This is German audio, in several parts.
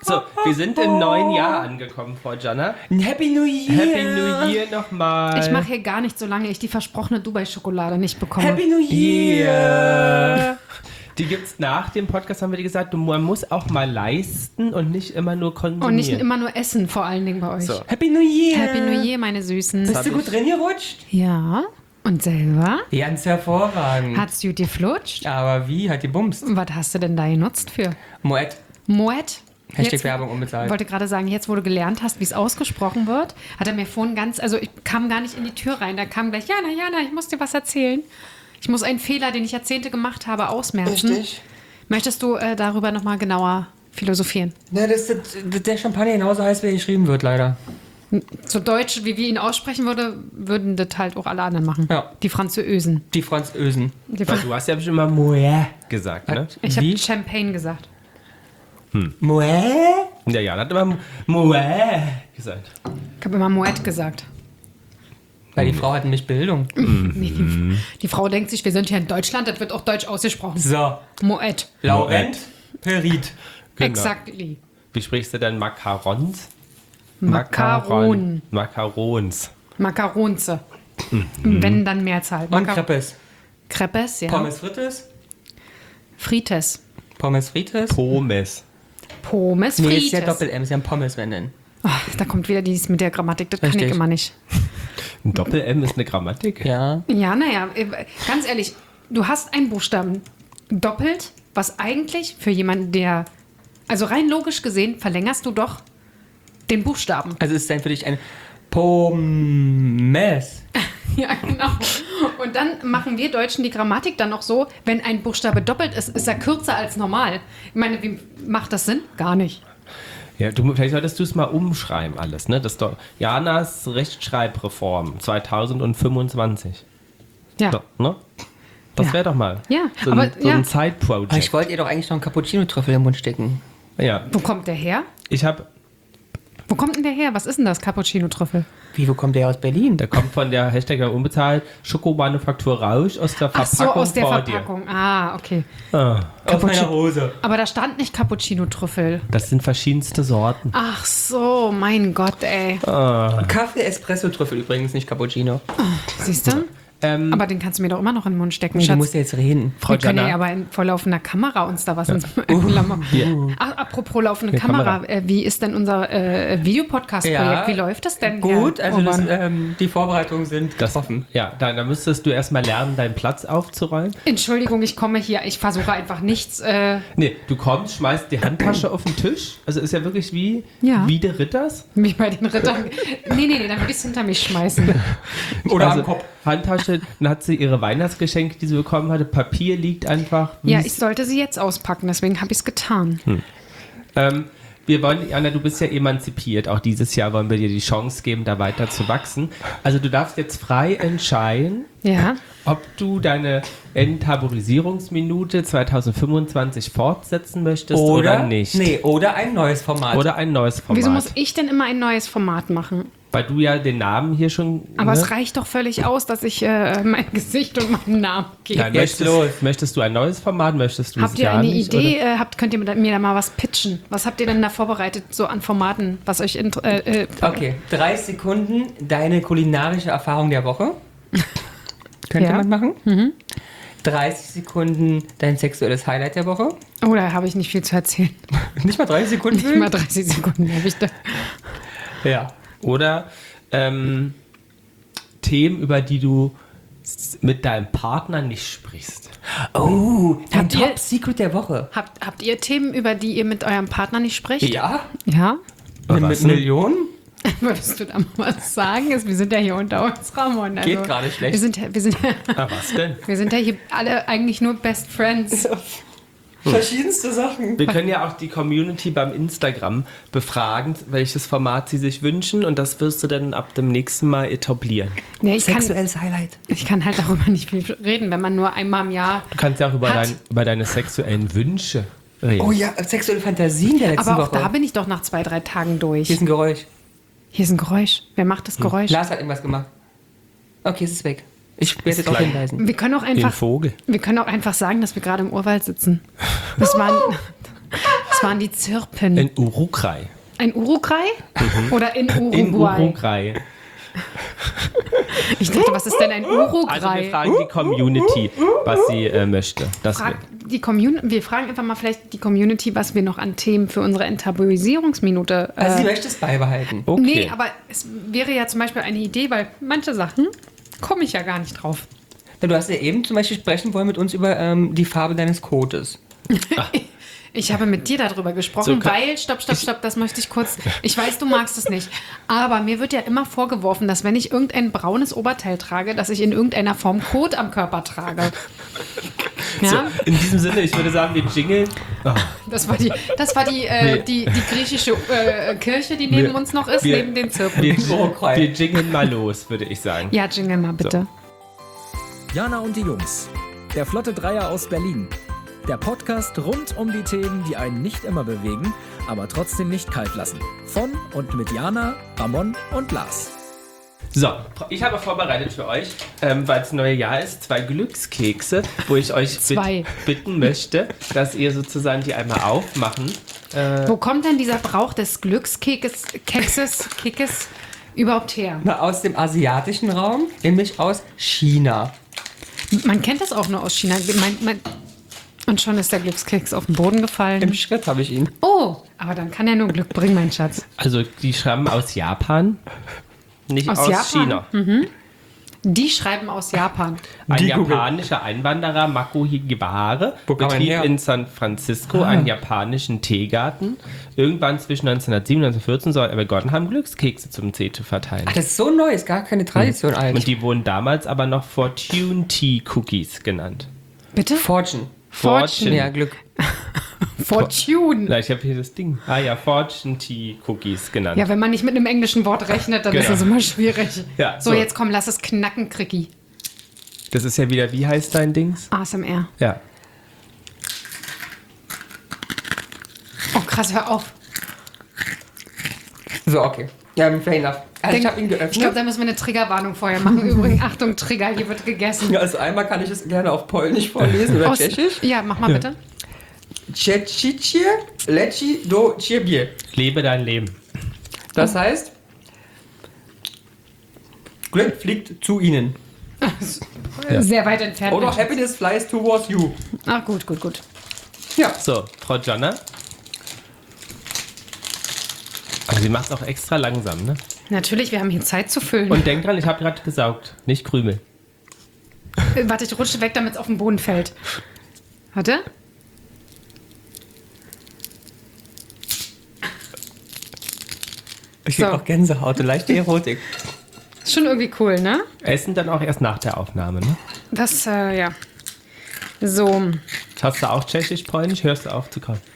So, wir sind im neuen Jahr angekommen, Frau Jana. Ein Happy New Year! Happy New Year nochmal. Ich mache hier gar nicht, solange ich die versprochene Dubai-Schokolade nicht bekomme. Happy New Year! Die gibt's nach dem Podcast, haben wir dir gesagt, man muss auch mal leisten und nicht immer nur konsumieren. Und nicht immer nur essen, vor allen Dingen bei euch. So. Happy New Year! Happy New Year, meine Süßen. Bist du gut drin gerutscht? Ja. Und selber? Ganz hervorragend. Hat's gut geflutscht? Aber wie? Hat die Bumst? Was hast du denn da genutzt für? Moet. Moet? Hashtag Jetzt- Werbung Ich unbezahlt. wollte gerade sagen, jetzt wo du gelernt hast, wie es ausgesprochen wird, hat er mir vorhin also ich kam gar nicht in die Tür rein, da kam gleich, Jana, ich muss dir was erzählen. Ich muss einen Fehler, den ich Jahrzehnte gemacht habe, ausmerzen. Richtig. Möchtest du darüber nochmal genauer philosophieren? Na, der Champagner genauso heißt, wie er geschrieben wird, leider. So deutsch, wie wir ihn aussprechen würden das halt auch alle anderen machen. Ja. Die Französen. Die Französen. Weil du hast ja bestimmt immer Moet gesagt, ne? Ich habe Wie? Champagne gesagt. Moet? Ja, Jan hat immer Moet gesagt. Ich habe immer Moet gesagt. Weil die Frau hat nämlich Bildung. Nee, die Frau denkt sich, wir sind hier in Deutschland, das wird auch deutsch ausgesprochen. So. Moet. Laurent Perit. Genau. Exactly. Wie sprichst du denn Macarons? Macaron. Macarons. Macaronze. Wenn, dann Mehrzahl. Und Crepes. Crepes, ja. Pommes frites. Frites. Pommes frites. Pommes. Pommes Nee, frites. ist ja Doppel-M, ist ja ein Pommes, wenn denn. Ach, da kommt wieder dies mit der Grammatik, das kann Richtig. ich immer nicht. Ein Doppel-M ist eine Grammatik? Ja. Ja, naja, ganz ehrlich, du hast einen Buchstaben doppelt, was eigentlich für jemanden, der, also rein logisch gesehen, verlängerst du doch den Buchstaben. Also ist dann für dich ein Pommes. Ja, genau. Und dann machen wir Deutschen die Grammatik dann noch so, wenn ein Buchstabe doppelt ist, ist er kürzer als normal. Ich meine, wie macht das Sinn? Gar nicht. Ja, vielleicht solltest du es mal umschreiben alles, ne? Das ist doch Janas Rechtschreibreform 2025. Ja. Doch, ne? Das Ja. wäre doch mal Ja, so aber ein, so ja. ein Side-Project. Aber ich wollte ihr doch eigentlich noch einen Cappuccino-Trüffel im Mund stecken. Ja, Wo kommt der her? ich habe, Wo kommt denn der her? Was ist denn das, Cappuccino-Trüffel? Wie, wo kommt der aus Berlin? der kommt von der Hashtag unbezahlt Schokomanufaktur Rausch aus der Ach Verpackung so, aus der vor Verpackung. Ah, okay. dir. Ah, Aus meiner Hose. Aber da stand nicht Cappuccino-Trüffel. das sind verschiedenste Sorten. Ach so, mein Gott, ey. Kaffee-Espresso-Trüffel übrigens, nicht Cappuccino. Siehst du? Aber den kannst du mir doch immer noch in den Mund stecken, Nee, du Schatz. musst ja jetzt reden. Frau Wir können Jana. ja aber vor laufender Kamera uns da was ins Ach, apropos laufende Hier, Kamera. Kamera. Wie ist denn unser Videopodcast-Projekt? Ja. Wie läuft das denn? Gut, Herr also das, Urban? die Vorbereitungen sind getroffen. Ja, da müsstest du erstmal lernen, deinen Platz aufzuräumen. Entschuldigung, ich komme hier. Ich versuche einfach nichts. Nee, du kommst, schmeißt die Handtasche auf den Tisch. Also ist ja wirklich wie der Ritters. Wie bei den Rittern. Nee, dann würde ich es hinter mich schmeißen. Oder Also, am Kopf. Handtasche, dann hat sie ihre Weihnachtsgeschenke, die sie bekommen hatte. Papier liegt einfach. Ja, ich sollte sie jetzt auspacken, deswegen habe ich es getan. Wir wollen, Anna, du bist ja emanzipiert. Auch dieses Jahr wollen wir dir die Chance geben, da weiter zu wachsen. Also du darfst jetzt frei entscheiden, Ja. ob du deine Enttabuisierungsminute 2025 fortsetzen möchtest oder nicht. Nee, oder ein neues Format. Oder ein neues Format. Wieso muss ich denn immer ein neues Format machen? Weil du ja den Namen hier schon... Aber ne? es reicht doch völlig aus, dass ich mein Gesicht und meinen Namen gebe. Nein, Jetzt los. möchtest du ein neues Format? Möchtest du Habt es ihr gar eine nicht, Idee? Könnt ihr mir da mal was pitchen? Was habt ihr denn da vorbereitet, so an Formaten, was euch Okay, 30 Sekunden, deine kulinarische Erfahrung der Woche. Könnte Ja. man machen. 30 Sekunden, dein sexuelles Highlight der Woche. Oh, da habe ich nicht viel zu erzählen. Nicht mal 30 Sekunden? Nicht mal 30 Sekunden habe ich da. Ja. Oder Themen, über die du mit deinem Partner nicht sprichst. Oh, dein Habt ihr- Top-Secret der Woche. Habt ihr Themen, über die ihr mit eurem Partner nicht sprecht? Ja? Ja? Was Mit denn? Millionen? Würdest du da mal was sagen? Wir sind ja hier unter uns, Ramon. Also, Geht gerade schlecht. Ah, was denn? wir sind ja hier alle eigentlich nur Best Friends. Verschiedenste Sachen. Wir können ja auch die Community beim Instagram befragen, welches Format sie sich wünschen, und das wirst du dann ab dem nächsten Mal etablieren. Nee, ich Sexuelles Highlight. kann halt darüber nicht viel reden, wenn man nur einmal im Jahr. Du kannst ja auch über, Hat- über deine sexuellen Wünsche reden. Oh ja, sexuelle Fantasien der letzten Aber auch Woche. da bin ich doch nach 2-3 Tagen durch. Hier ist ein Geräusch. Hier ist ein Geräusch. Wer macht das Geräusch? Lars hat irgendwas gemacht. Okay, es ist weg. Ich werde jetzt auch klein. hinweisen. Wir können auch Den einfach. Vogel. Wir können auch einfach sagen, dass wir gerade im Urwald sitzen. Das war waren die Zirpen? In Uruguay. Ein Uruguay? Oder in Uruguay? In Uruguay. Ich dachte, was ist denn ein Uruguay? Also wir fragen die Community, was sie möchte. Das Wir fragen einfach mal vielleicht die Community, was wir noch an Themen für unsere Enttabuisierungsminute. Also sie möchte es beibehalten. okay. Nee, aber es wäre ja zum Beispiel eine Idee, weil manche Sachen komme ich ja gar nicht drauf. Du hast ja eben zum Beispiel sprechen wollen mit uns über die Farbe deines Kotes. Ich habe mit dir darüber gesprochen, So weil, stopp, das möchte ich kurz, ich weiß, du magst es nicht, aber mir wird ja immer vorgeworfen, dass wenn ich irgendein braunes Oberteil trage, dass ich in irgendeiner Form Kot am Körper trage. Ja? So, in diesem Sinne, ich würde sagen, wir jingeln. Oh. Das war die griechische Kirche, die neben uns noch ist, neben den Zirkeln. Wir jingeln mal los, würde ich sagen. Ja, jingle mal bitte. Jana und die Jungs. Der Flotte Dreier aus Berlin. Der Podcast rund um die Themen, die einen nicht immer bewegen, aber trotzdem nicht kalt lassen. Von und mit Jana, Ramon und Lars. So, ich habe vorbereitet für euch, weil es neue Jahr ist, 2 Glückskekse, wo ich euch bitten möchte, dass ihr sozusagen die einmal aufmachen. Wo kommt denn dieser Brauch des Glückskekses überhaupt her? Na, aus dem asiatischen Raum, nämlich aus China. Man kennt das auch nur aus China. Und schon ist der Glückskeks auf den Boden gefallen. Im Schritt habe ich ihn. Oh, aber dann kann er nur Glück bringen, mein Schatz. Also die schreiben aus Japan, nicht aus Japan? China. Die schreiben aus Japan. Ein japanischer Einwanderer, Mako Higibare, Wo kam er betrieb her? in San Francisco einen japanischen Teegarten. Irgendwann zwischen 1907 und 1914 soll er begonnen haben, Glückskekse zum Tee zu verteilen. Ach, das ist so neu, ist gar keine Tradition Und eigentlich. die wurden damals aber noch Fortune Tea Cookies genannt. Bitte? Fortune. Ja, Glück. Fortune. Na, ich habe hier das Ding. Ah ja, Fortune Tea Cookies genannt. Ja, wenn man nicht mit einem englischen Wort rechnet, dann ist Genau. das immer schwierig. Ja, so, so. jetzt komm, lass es knacken, Kricki. Das ist ja wieder, wie heißt dein Dings? ASMR. Ja. Oh, krass, hör auf. So, okay. Ja, fair enough. Also ich habe ihn geöffnet. Ich glaube, da müssen wir eine Triggerwarnung vorher machen. Übrigens, Achtung, Trigger, hier wird gegessen. Also einmal kann ich es gerne auf Polnisch vorlesen oder Tschechisch. Ja, mach mal bitte. Czechicie leci do ciebie. Lebe dein Leben. Das heißt, Glück fliegt zu ihnen. Ja. Sehr weit entfernt. Oder Happiness flies towards you. Ach, gut. Ja. So, Frau Jonna. Aber sie macht es auch extra langsam, ne? Natürlich, wir haben hier Zeit zu füllen. Und denk dran, ich habe gerade gesaugt, nicht Krümel. Warte, ich rutsche weg, damit es auf den Boden fällt. Warte. Ich krieg So. auch Gänsehaut, eine leichte Erotik. Ist schon irgendwie cool, ne? Essen dann auch erst nach der Aufnahme, ne? Das, ja. So. Hast du auch Tschechisch, Polnisch? Hörst du auf zu kauen?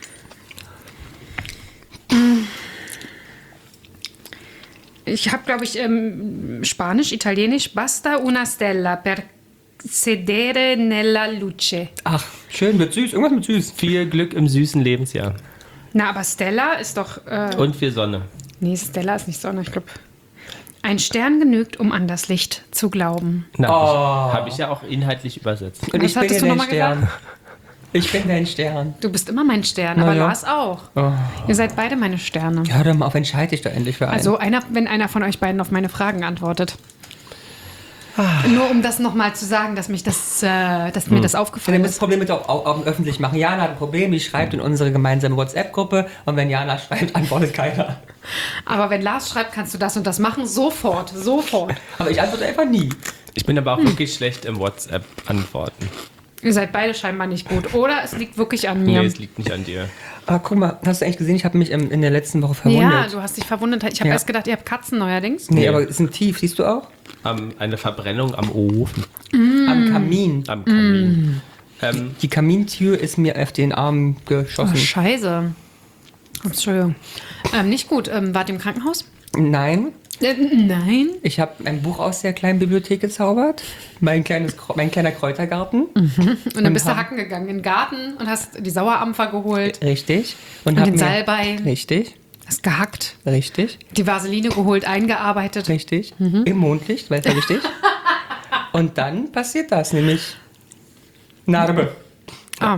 Ich habe, glaube ich, Spanisch, Italienisch. Basta una stella per sedere nella luce. Ach, schön, mit süß. Irgendwas mit süß. Viel Glück im süßen Lebensjahr. Na, aber Stella ist doch... Und viel Sonne. nee, Stella ist nicht Sonne, ich glaube... Ein Stern genügt, um an das Licht zu glauben. Na, Oh. habe ich ja auch inhaltlich übersetzt. Und Was ich bin hattest ja du dein noch mal Stern. Ich bin dein Stern. Du bist immer mein Stern, Na aber ja. Lars auch. Oh. Ihr seid beide meine Sterne. Hör doch mal auf, entscheide dich doch endlich für einen. Also wenn einer von euch beiden auf meine Fragen antwortet. Nur um das nochmal zu sagen, dass mir das Und aufgefallen dann das ist. Problem mit auch öffentlich machen. Jana hat ein Problem, die schreibt in unsere gemeinsame WhatsApp-Gruppe und wenn Jana schreibt, antwortet keiner. Aber wenn Lars schreibt, kannst du das und das machen, sofort. Aber ich antworte einfach nie. Ich bin aber auch wirklich schlecht im WhatsApp-Antworten. Ihr seid beide scheinbar nicht gut. Oder es liegt wirklich an mir. Nee, es liegt nicht an dir. Aber guck mal, hast du eigentlich gesehen, ich habe mich in der letzten Woche Ja, verwundet. du hast dich verwundet. Ich habe Ja. erst gedacht, ihr habt Katzen neuerdings. Nee, Nee. aber es ist tief, siehst du auch? Eine Verbrennung am Ofen, Am Kamin. am Kamin. Die Kamintür ist mir auf den Arm Oh, geschossen. scheiße. Entschuldigung. Nicht gut. Wart ihr im Krankenhaus? Nein, Nein. ich habe ein Buch aus der kleinen Bibliothek gezaubert. Mein kleiner Kräutergarten. Und dann bist du hacken gegangen in den Garten und hast die Sauerampfer geholt Richtig. und hab den mir- Salbei. Richtig, Hast gehackt. richtig, Die Vaseline geholt, eingearbeitet. richtig. Im Mondlicht, weil es ja wichtig. Und dann passiert das, nämlich Narbe. Ah,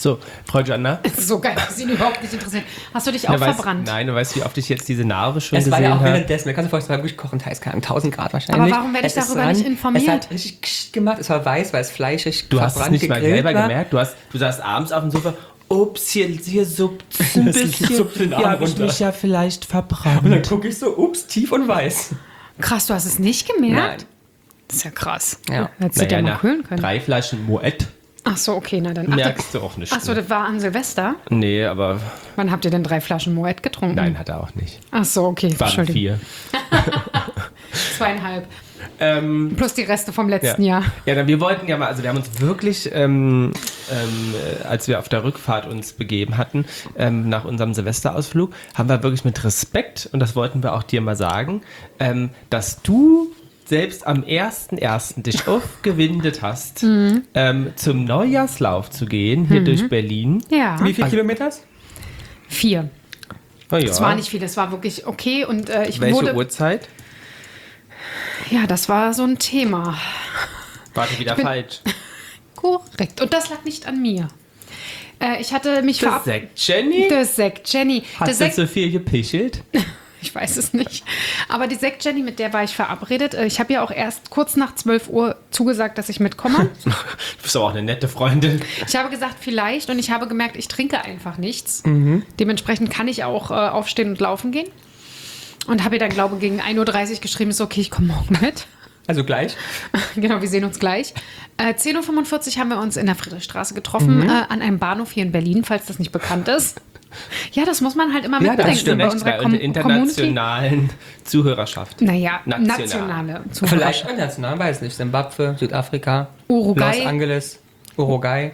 So, Frau Jana. So geil, dass sie ihn überhaupt nicht interessiert. Hast du dich auch verbrannt? Nein, du weißt, wie oft ich jetzt diese Narbe schon Es war gesehen ja auch habe. währenddessen. Wir können uns vorstellen, es war wirklich kochend heiß, 1000 Grad wahrscheinlich. Aber warum werde ich darüber nicht informiert? Es hat richtig kscht gemacht, es war weiß, weil es fleischig Du hast es nicht mal gegrillt selber war. gemerkt. Du saßt abends auf dem Sofa. Ups, hier suppt ein bisschen. suppt den Arm Hier habe ich runter. mich ja vielleicht verbrannt. Und dann gucke ich so, ups, tief und weiß. Krass, du hast es nicht gemerkt? Nein. Das ist ja krass. Ja. Hättest du dir mal nach kühlen können. 3 Flaschen Moet Ach so, okay, na dann. merkst du auch nicht. Ach so, das war an Silvester. Nee, aber Wann habt ihr denn 3 Flaschen Moet getrunken? nein, hat er auch nicht. Ach so, okay, Waren Entschuldigung. 4. 2,5. Plus die Reste vom letzten Jahr. Ja, dann, wir wollten ja mal, also wir haben uns wirklich, als wir auf der Rückfahrt uns begeben hatten, nach unserem Silvesterausflug, haben wir wirklich mit Respekt, und das wollten wir auch dir mal sagen, dass du selbst am 1.1. dich aufgewindet hast, zum Neujahrslauf zu gehen, hier durch Berlin. Ja. Wie viel Kilometer? 4. Oh ja. Es war nicht viel, es war wirklich okay. Und ich Welche wurde. Uhrzeit? Ja, das war so ein Thema. Warte, wieder falsch. Korrekt. Und das lag nicht an mir. Ich hatte mich Das Sekt, Jenny? Das Sekt Jenny. Hast Das du Sekt, so viel gepichelt? ich weiß es nicht. Aber die Sekt Jenny, mit der war ich verabredet. Ich habe ja auch erst kurz nach 12 Uhr zugesagt, dass ich mitkomme. Du bist aber auch eine nette Freundin. Ich habe gesagt, vielleicht. Und ich habe gemerkt, ich trinke einfach nichts. Dementsprechend kann ich auch aufstehen und laufen gehen. Und habe ihr dann, glaube ich, gegen 1.30 Uhr geschrieben, ist okay, ich komme morgen mit. Also gleich. Genau, wir sehen uns gleich. 10.45 Uhr haben wir uns in der Friedrichstraße getroffen, an einem Bahnhof hier in Berlin, falls das nicht bekannt ist. Ja, das muss man halt immer Ja, das mitdenken stimmt. bei Recht, unserer bei der internationalen Zuhörerschaft. Naja, National. nationale Vielleicht Zuhörerschaft. international, weiß nicht. Zimbabwe, Südafrika, Uruguay. Los Angeles, Uruguay.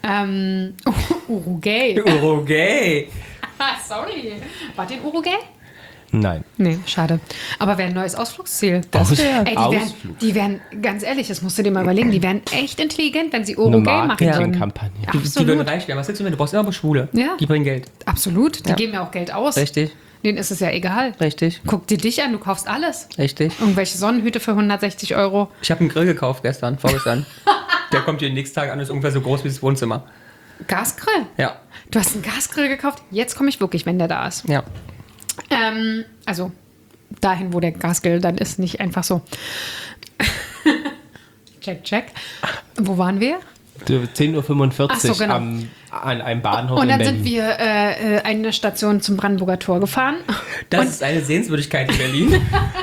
Uruguay. Uruguay. Sorry. Wart ihr in Uruguay? Nein. Nee, schade. Aber wäre ein neues Ausflugsziel. Die wären, ganz ehrlich, das musst du dir mal überlegen, die wären echt intelligent, wenn sie Uruguay machen würden. Marketingkampagne. Die würden Absolut. reich werden. Was willst du, wenn du brauchst immer Schwule? Ja. Die bringen Geld. Absolut. Die Ja. geben ja auch Geld aus. Richtig, Denen ist es ja egal. richtig, Guck dir dich an, du kaufst alles. richtig. Irgendwelche Sonnenhüte für 160 €. Ich habe einen Grill gekauft vorgestern. Der kommt hier den nächsten Tag an und ist ungefähr so groß wie das Wohnzimmer. Gasgrill? Ja, Du hast einen Gasgrill gekauft? Jetzt komme ich wirklich, wenn der da ist. ja. Also dahin, wo der Gasgrill dann ist, nicht einfach so. Check. Wo waren wir? 10.45 Uhr Ach so, genau. an einem Bahnhof Und dann in sind Berlin. wir eine Station zum Brandenburger Tor gefahren. Das ist eine Sehenswürdigkeit in Berlin.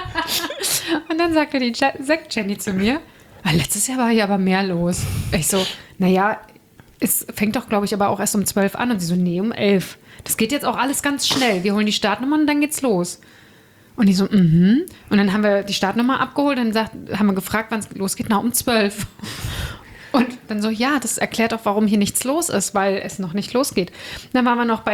Und dann sagte die Sekt Jenny zu mir, letztes Jahr war hier aber mehr los. Ich so, naja, es fängt doch, glaube ich, aber auch erst um 12 an. Und sie so, nee, um 11. Das geht jetzt auch alles ganz schnell. Wir holen die Startnummer und dann geht's los. Und die so, Und dann haben wir die Startnummer abgeholt und haben wir gefragt, wann es losgeht. Na, um 12. Und dann so, ja, das erklärt auch, warum hier nichts los ist, weil es noch nicht losgeht. Dann waren wir noch bei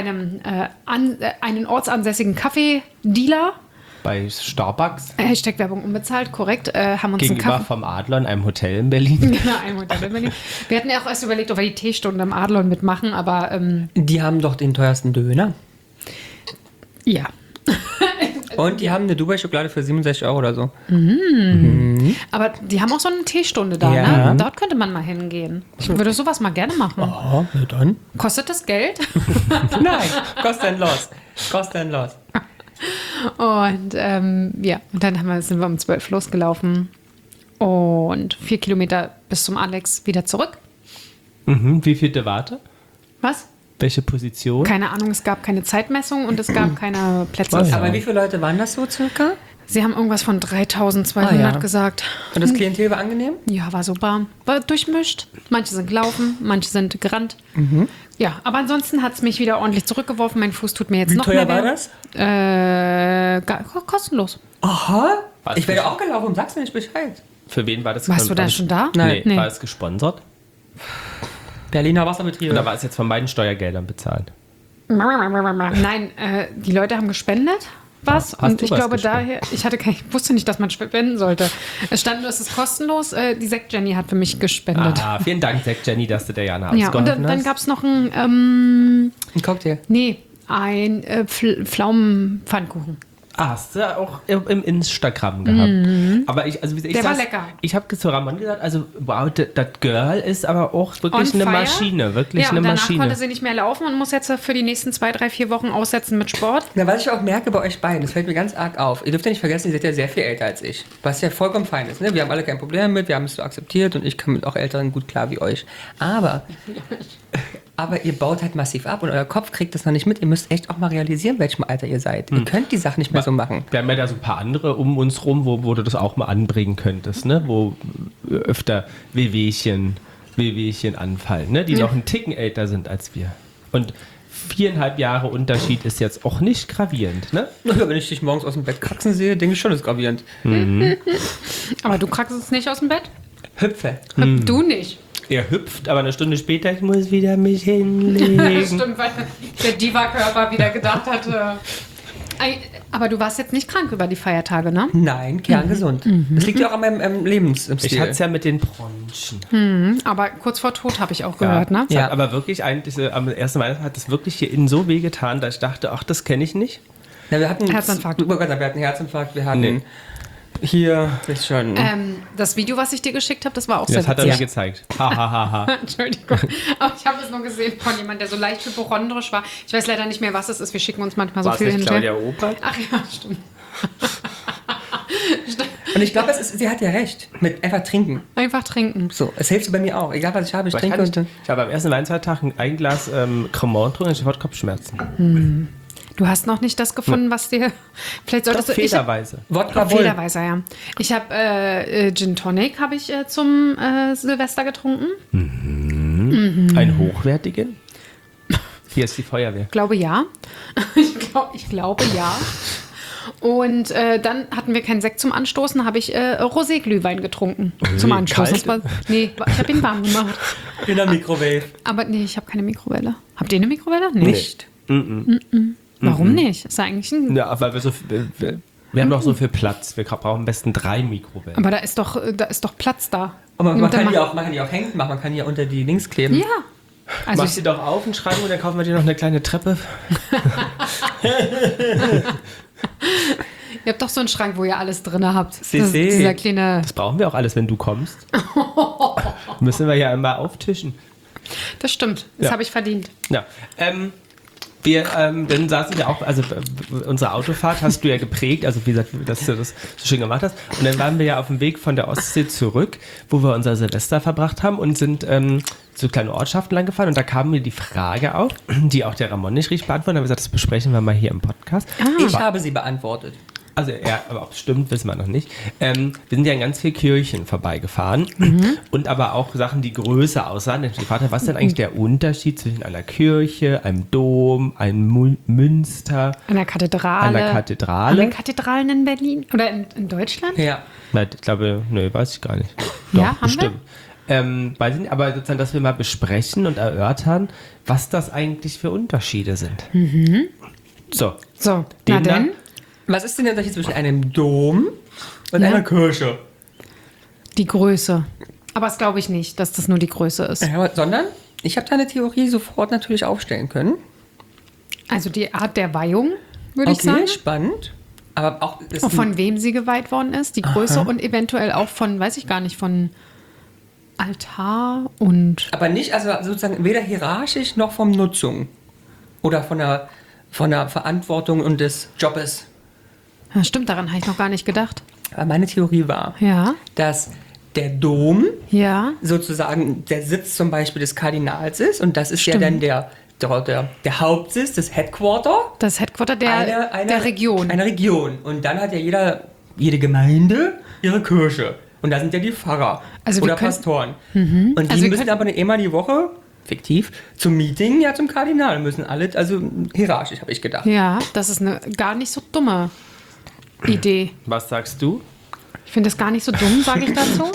einem ortsansässigen Kaffeedealer. Bei Starbucks Hashtag-Werbung unbezahlt, korrekt. Haben uns einen gegenüber Kaffee... vom Adler in einem Hotel in Berlin. Genau, ein Hotel in Berlin. Wir hatten ja auch erst überlegt, ob wir die Teestunde am Adlon mitmachen, aber Die haben doch den teuersten Döner. ja. Und die haben eine Dubai-Schokolade für 67 € oder so. Aber die haben auch so eine Teestunde da, Ja. ne? Dort könnte man mal hingehen. Ich würde sowas mal gerne machen. Oh, na dann. Kostet das Geld? Nein, kostenlos. Kostenlos. Und ja, und dann sind wir um 12 losgelaufen und 4 Kilometer bis zum Alex wieder zurück. Wie vielte Warte? Was? Welche Position? Keine Ahnung, es gab keine Zeitmessung und es gab keine Plätze. Was? Aber wie viele Leute waren das so circa? Sie haben irgendwas von 3.200 Ah, ja. gesagt. Und das Klientel war angenehm? Ja, war super. War durchmischt. Manche sind gelaufen, manche sind gerannt. Ja, aber ansonsten hat es mich wieder ordentlich zurückgeworfen. Mein Fuß tut mir jetzt Wie noch teuer mehr war weh. das? Kostenlos. Aha. Was Ich wäre auch gelaufen, sagst mir nicht Bescheid. Für wen war das? Warst du da schon da? Nein. Nee. War es gesponsert? Berliner Wasserbetriebe. Oder war es jetzt von beiden Steuergeldern bezahlt? Nein, die Leute haben gespendet was. Hast Und du ich was glaube gespendet? daher, ich wusste nicht, dass man spenden sollte. Es stand nur, es ist kostenlos. Die Sekt Jenny hat für mich gespendet. Ah, vielen Dank, Sekt Jenny, dass du der Jana Ja, und ausgeholfen dann hast. gab es noch ein Ein Cocktail. Pflaumenpfannkuchen. Hast du auch im Instagram gehabt. Aber Der war lecker. Ich habe zu Ramon gesagt, also wow, das Girl ist aber auch wirklich On eine fire? Maschine. Wirklich Ja, eine und danach Maschine. konnte sie nicht mehr laufen und muss jetzt für die nächsten 2, 3, 4 Wochen aussetzen mit Sport. Na, was ich auch merke bei euch beiden, das fällt mir ganz arg auf. Ihr dürft ja nicht vergessen, ihr seid ja sehr viel älter als ich. Was ja vollkommen fein ist. Ne? Wir haben alle kein Problem damit, wir haben es so akzeptiert und ich komme mit auch Älteren gut klar wie euch. Aber ihr baut halt massiv ab und euer Kopf kriegt das noch nicht mit. Ihr müsst echt auch mal realisieren, welchem Alter ihr seid. Ihr könnt die Sachen nicht mehr so machen. Wir haben ja da so ein paar andere um uns rum, wo du das auch mal anbringen könntest, ne? Wo öfter Wehwehchen anfallen, ne? Die noch einen Ticken älter sind als wir. Und 4,5 Jahre Unterschied ist jetzt auch nicht gravierend, ne? Ja, wenn ich dich morgens aus dem Bett kraxen sehe, denke ich schon, das ist gravierend. Aber du kraxst es nicht aus dem Bett? Hüpfe. Du nicht. Er hüpft, aber eine Stunde später, ich muss wieder mich hinlegen. Stimmt, weil der Diva-Körper wieder gedacht hatte. Aber du warst jetzt nicht krank über die Feiertage, ne? Nein, kerngesund. Das liegt ja auch an meinem Lebensstil. Ich hatte es ja mit den Bronchien. Aber kurz vor Tod habe ich auch gehört, ne? Es Ja. hat aber wirklich eigentlich, am ersten Weihnachten hat es wirklich hier innen so weh getan, dass ich dachte, ach, das kenne ich nicht. Na, wir hatten Herzinfarkt. Wir hatten Herzinfarkt, wir hatten Nee. hier, ist schon. Das Video, was ich dir geschickt habe, das war auch Das sehr hat er witzig. mir gezeigt. Ha, ha, ha, ha. Entschuldigung. Aber ich habe es nur gesehen von jemandem, der so leicht hypochondrisch war. Ich weiß leider nicht mehr, was es ist. Wir schicken uns manchmal so War es viel nicht hinterher. Claudia Obert? Ach ja, stimmt. Und ich glaube, sie hat ja recht. Mit einfach trinken. Einfach trinken. So, es hilft bei mir auch. Egal, was ich habe, ich Aber trinke. ich habe am ersten Weihnachtstag ein Glas Cremant getrunken und ich hatte sofort Kopfschmerzen. Du hast noch nicht das gefunden, was dir... Vielleicht Doch, solltest du... federweise. Wodka Bull. Federweiser, ja. Ich habe Gin Tonic habe ich zum Silvester getrunken. Einen hochwertigen? Hier ist die Feuerwehr. Glaube ja. Ich glaube ja. Und dann hatten wir keinen Sekt zum Anstoßen, habe ich Rosé-Glühwein getrunken zum Anstoßen. Das war, nee, ich habe ihn warm gemacht. In der Mikrowave. Aber nee, ich habe keine Mikrowelle. Habt ihr eine Mikrowelle? Nee. Nicht. Warum nicht? Ist ja eigentlich ein... Ja, weil wir haben noch so viel Platz. Wir brauchen am besten 3 Mikrowellen. Aber da ist doch Platz da. Aber man Und dann kann die auch hängend machen, man kann die unter die Links kleben. Ja. Also Mach sie doch auf und schreiben und dann kaufen wir dir noch eine kleine Treppe. Ihr habt doch so einen Schrank, wo ihr alles drin habt. Dieser kleine... Das brauchen wir auch alles, wenn du kommst. Müssen wir ja immer auftischen. Das stimmt. Das Ja. habe ich verdient. Ja. Dann saßen wir auch, also unsere Autofahrt hast du ja geprägt, also wie gesagt, dass du das so schön gemacht hast. Und dann waren wir ja auf dem Weg von der Ostsee zurück, wo wir unser Silvester verbracht haben und sind so kleine Ortschaften lang gefahren. Und da kam mir die Frage auf, die auch der Ramon nicht richtig beantwortet hat. Haben wir gesagt, das besprechen wir mal hier im Podcast. Ich habe sie beantwortet. Also, ja, aber ob es stimmt, wissen wir noch nicht. Wir sind ja in ganz vielen Kirchen vorbeigefahren und aber auch Sachen, die größer aussahen. Ich fragte, was ist denn eigentlich der Unterschied zwischen einer Kirche, einem Dom, einem Münster, An der Kathedrale. einer Haben wir Kathedrale? Kathedralen in Berlin? Oder in Deutschland? Ja. Na, ich glaube, nee, weiß ich gar nicht. Ja, haben wir? bestimmt. Weiß ich nicht, aber sozusagen, dass wir mal besprechen und erörtern, was das eigentlich für Unterschiede sind. So, So, na Demnach- denn. Was ist denn der Unterschied zwischen einem Dom und einer Kirche? Die Größe. Aber das glaube ich nicht, dass das nur die Größe ist. Ja, sondern, ich habe da eine Theorie sofort natürlich aufstellen können. Also die Art der Weihung, würde ich sagen. Spannend. Aber auch das Und von wem sie geweiht worden ist, die Größe und eventuell auch von, weiß ich gar nicht, von Altar und... aber nicht, also sozusagen weder hierarchisch noch von Nutzung. Oder von der Verantwortung und des Jobes. Ja, stimmt, daran habe ich noch gar nicht gedacht. Aber meine Theorie war, Ja, dass der Dom ja, sozusagen der Sitz zum Beispiel des Kardinals ist und das ist ja Stimmt. dann der Hauptsitz, das Headquarter das Headquarter der Region. Eine Region. Und dann hat ja jede Gemeinde ihre Kirche. Und da sind ja die Pfarrer Also wir oder können- Pastoren. Und die Also wir müssen können- aber einmal die Woche, fiktiv, zum Meeting, ja zum Kardinal. Müssen alle, also hierarchisch, habe ich gedacht. Ja, das ist eine gar nicht so dumme Idee. was sagst du? Ich finde das gar nicht so dumm, sage ich dazu.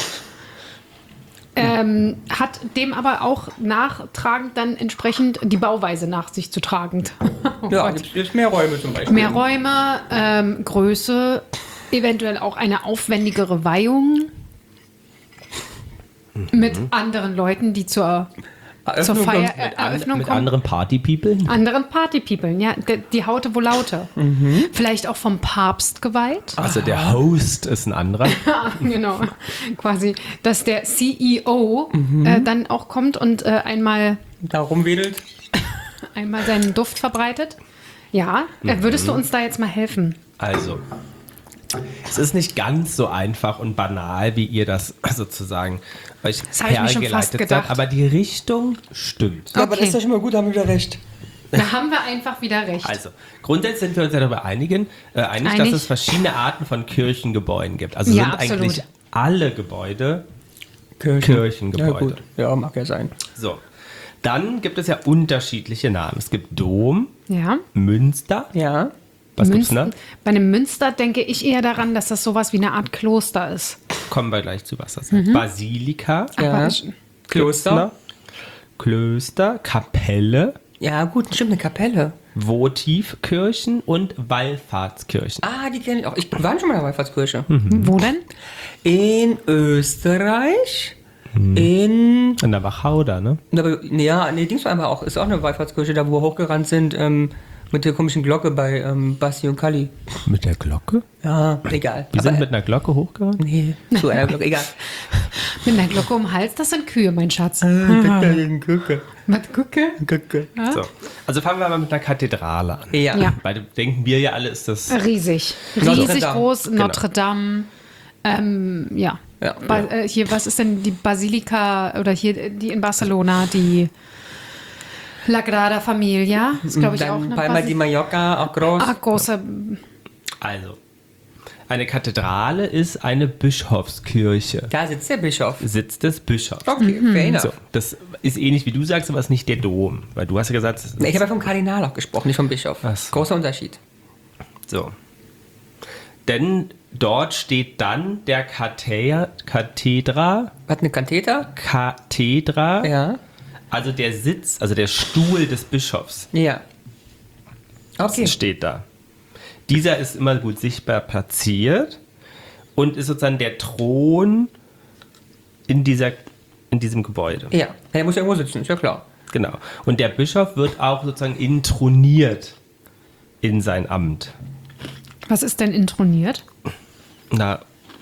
Hat dem aber auch nachtragend dann entsprechend die Bauweise nach sich zu tragend. Oh Ja, Gott. gibt mehr Räume zum Beispiel. Mehr Räume, Größe, eventuell auch eine aufwendigere Weihung mit anderen Leuten, die zur zur Eröffnung kommt Feiereröffnung Mit kommt. anderen Party-People? Anderen Party-People, ja. Die Haute wo Laute. Vielleicht auch vom Papst geweiht. Also der Host ist ein anderer. Genau. Quasi, dass der CEO dann auch kommt und einmal da rumwedelt. seinen Duft verbreitet. Ja, würdest du uns da jetzt mal helfen? Also, es ist nicht ganz so einfach und banal, wie ihr das sozusagen euch Das habe ich mir schon fast hergeleitet gedacht. habt, aber die Richtung stimmt. Ja, aber das Okay. ist doch schon mal gut, da haben wir wieder recht. Da haben wir einfach wieder recht. Also, grundsätzlich sind wir uns ja darüber einig, dass Einig. es verschiedene Arten von Kirchengebäuden gibt. Also Ja, sind absolut. eigentlich alle Gebäude Ja, Kirchengebäude. gut. Ja, mag ja sein. So. Dann gibt es ja unterschiedliche Namen. Es gibt Dom, Ja. Münster. Ja. Was gibt's Münster, noch? bei einem Münster denke ich eher daran, dass das sowas wie eine Art Kloster ist. Kommen wir gleich zu, was das ist. Basilika. Ja. Aber Kloster. Klöster, Kapelle, Ja, gut, stimmt, eine Kapelle. Votivkirchen und Wallfahrtskirchen. Ah, die kenne ich auch. Ich war schon mal in der Wallfahrtskirche. Wo denn? In Österreich. In. In der Wachauder, ne? Ja, nee, Dings war einfach auch. Ist auch eine Wallfahrtskirche, da wo wir hochgerannt sind, mit der komischen Glocke bei Basti und Kalli. Mit der Glocke? Ja, egal. Wir sind mit einer Glocke hochgerannt? Nee, zu einer Glocke, egal. Mit einer Glocke um den Hals, das sind Kühe, mein Schatz. Glocke. Was gucke? Glocke. So. Also fangen wir mal mit einer Kathedrale an. Ja. Ja. Weil denken wir ja alle, ist das. Riesig. Notre Riesig Dame. groß, Genau. Notre Dame. Ja. Ja. Hier, was ist denn die Basilika oder hier die in Barcelona, die La Grada Familia? Ist, glaube ich, auch Dann eine Palma di Mallorca, auch groß. große. Also, eine Kathedrale ist eine Bischofskirche. Da sitzt der Bischof. Sitz des Bischofs. Okay, fair enough. So, das ist ähnlich wie du sagst, aber es ist nicht der Dom. Weil du hast ja gesagt, Nee, ich habe ja vom Kardinal auch gesprochen, nicht vom Bischof. Ach so. Großer Unterschied. so. Denn dort steht dann der Kathedra, Was, eine Katheter? Ja. also der Sitz, also der Stuhl des Bischofs. Ja. Okay. Steht da. Dieser ist immer gut sichtbar platziert und ist sozusagen der Thron in diesem Gebäude. Ja, der muss ja irgendwo sitzen, ist ja klar. Genau. Und der Bischof wird auch sozusagen introniert in sein Amt. Was ist denn introniert? Na,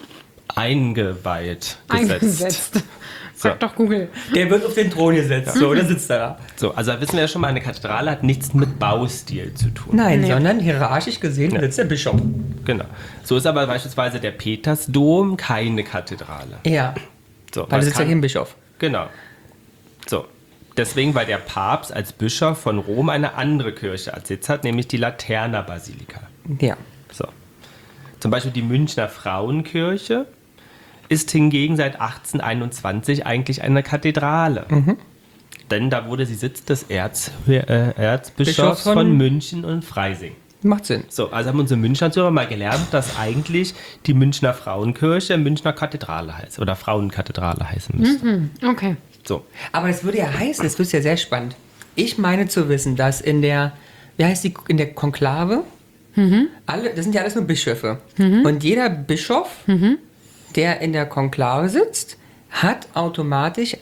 eingeweiht, gesetzt. Eingesetzt. Sag doch Google. Der wird auf den Thron gesetzt, so, der sitzt da. So, also wissen wir ja schon mal, eine Kathedrale hat nichts mit Baustil zu tun. Nein, Nee. sondern hierarchisch gesehen sitzt der Bischof. Genau. So ist aber beispielsweise der Petersdom keine Kathedrale. Ja, So, weil was da sitzt ja kann- hier ein Bischof. Genau. So. Deswegen, weil der Papst als Bischof von Rom eine andere Kirche als Sitz hat, nämlich die Laterna-Basilika. Ja. So. Zum Beispiel die Münchner Frauenkirche ist hingegen seit 1821 eigentlich eine Kathedrale. Denn da wurde sie Sitz des Erzbischofs Bischof von von München und Freising. Macht Sinn. So, also haben unsere Münchner Zuhörer mal gelernt, dass eigentlich die Münchner Frauenkirche Münchner Kathedrale heißt oder Frauenkathedrale heißen müsste. Okay. So, Aber das würde ja heißen, das wird ja sehr spannend. Ich meine zu wissen, dass in der, wie heißt die, in der Konklave, alle, das sind ja alles nur Bischöfe. Und jeder Bischof, der in der Konklave sitzt, hat automatisch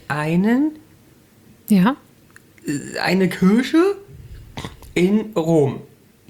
Ja. eine Kirche in Rom.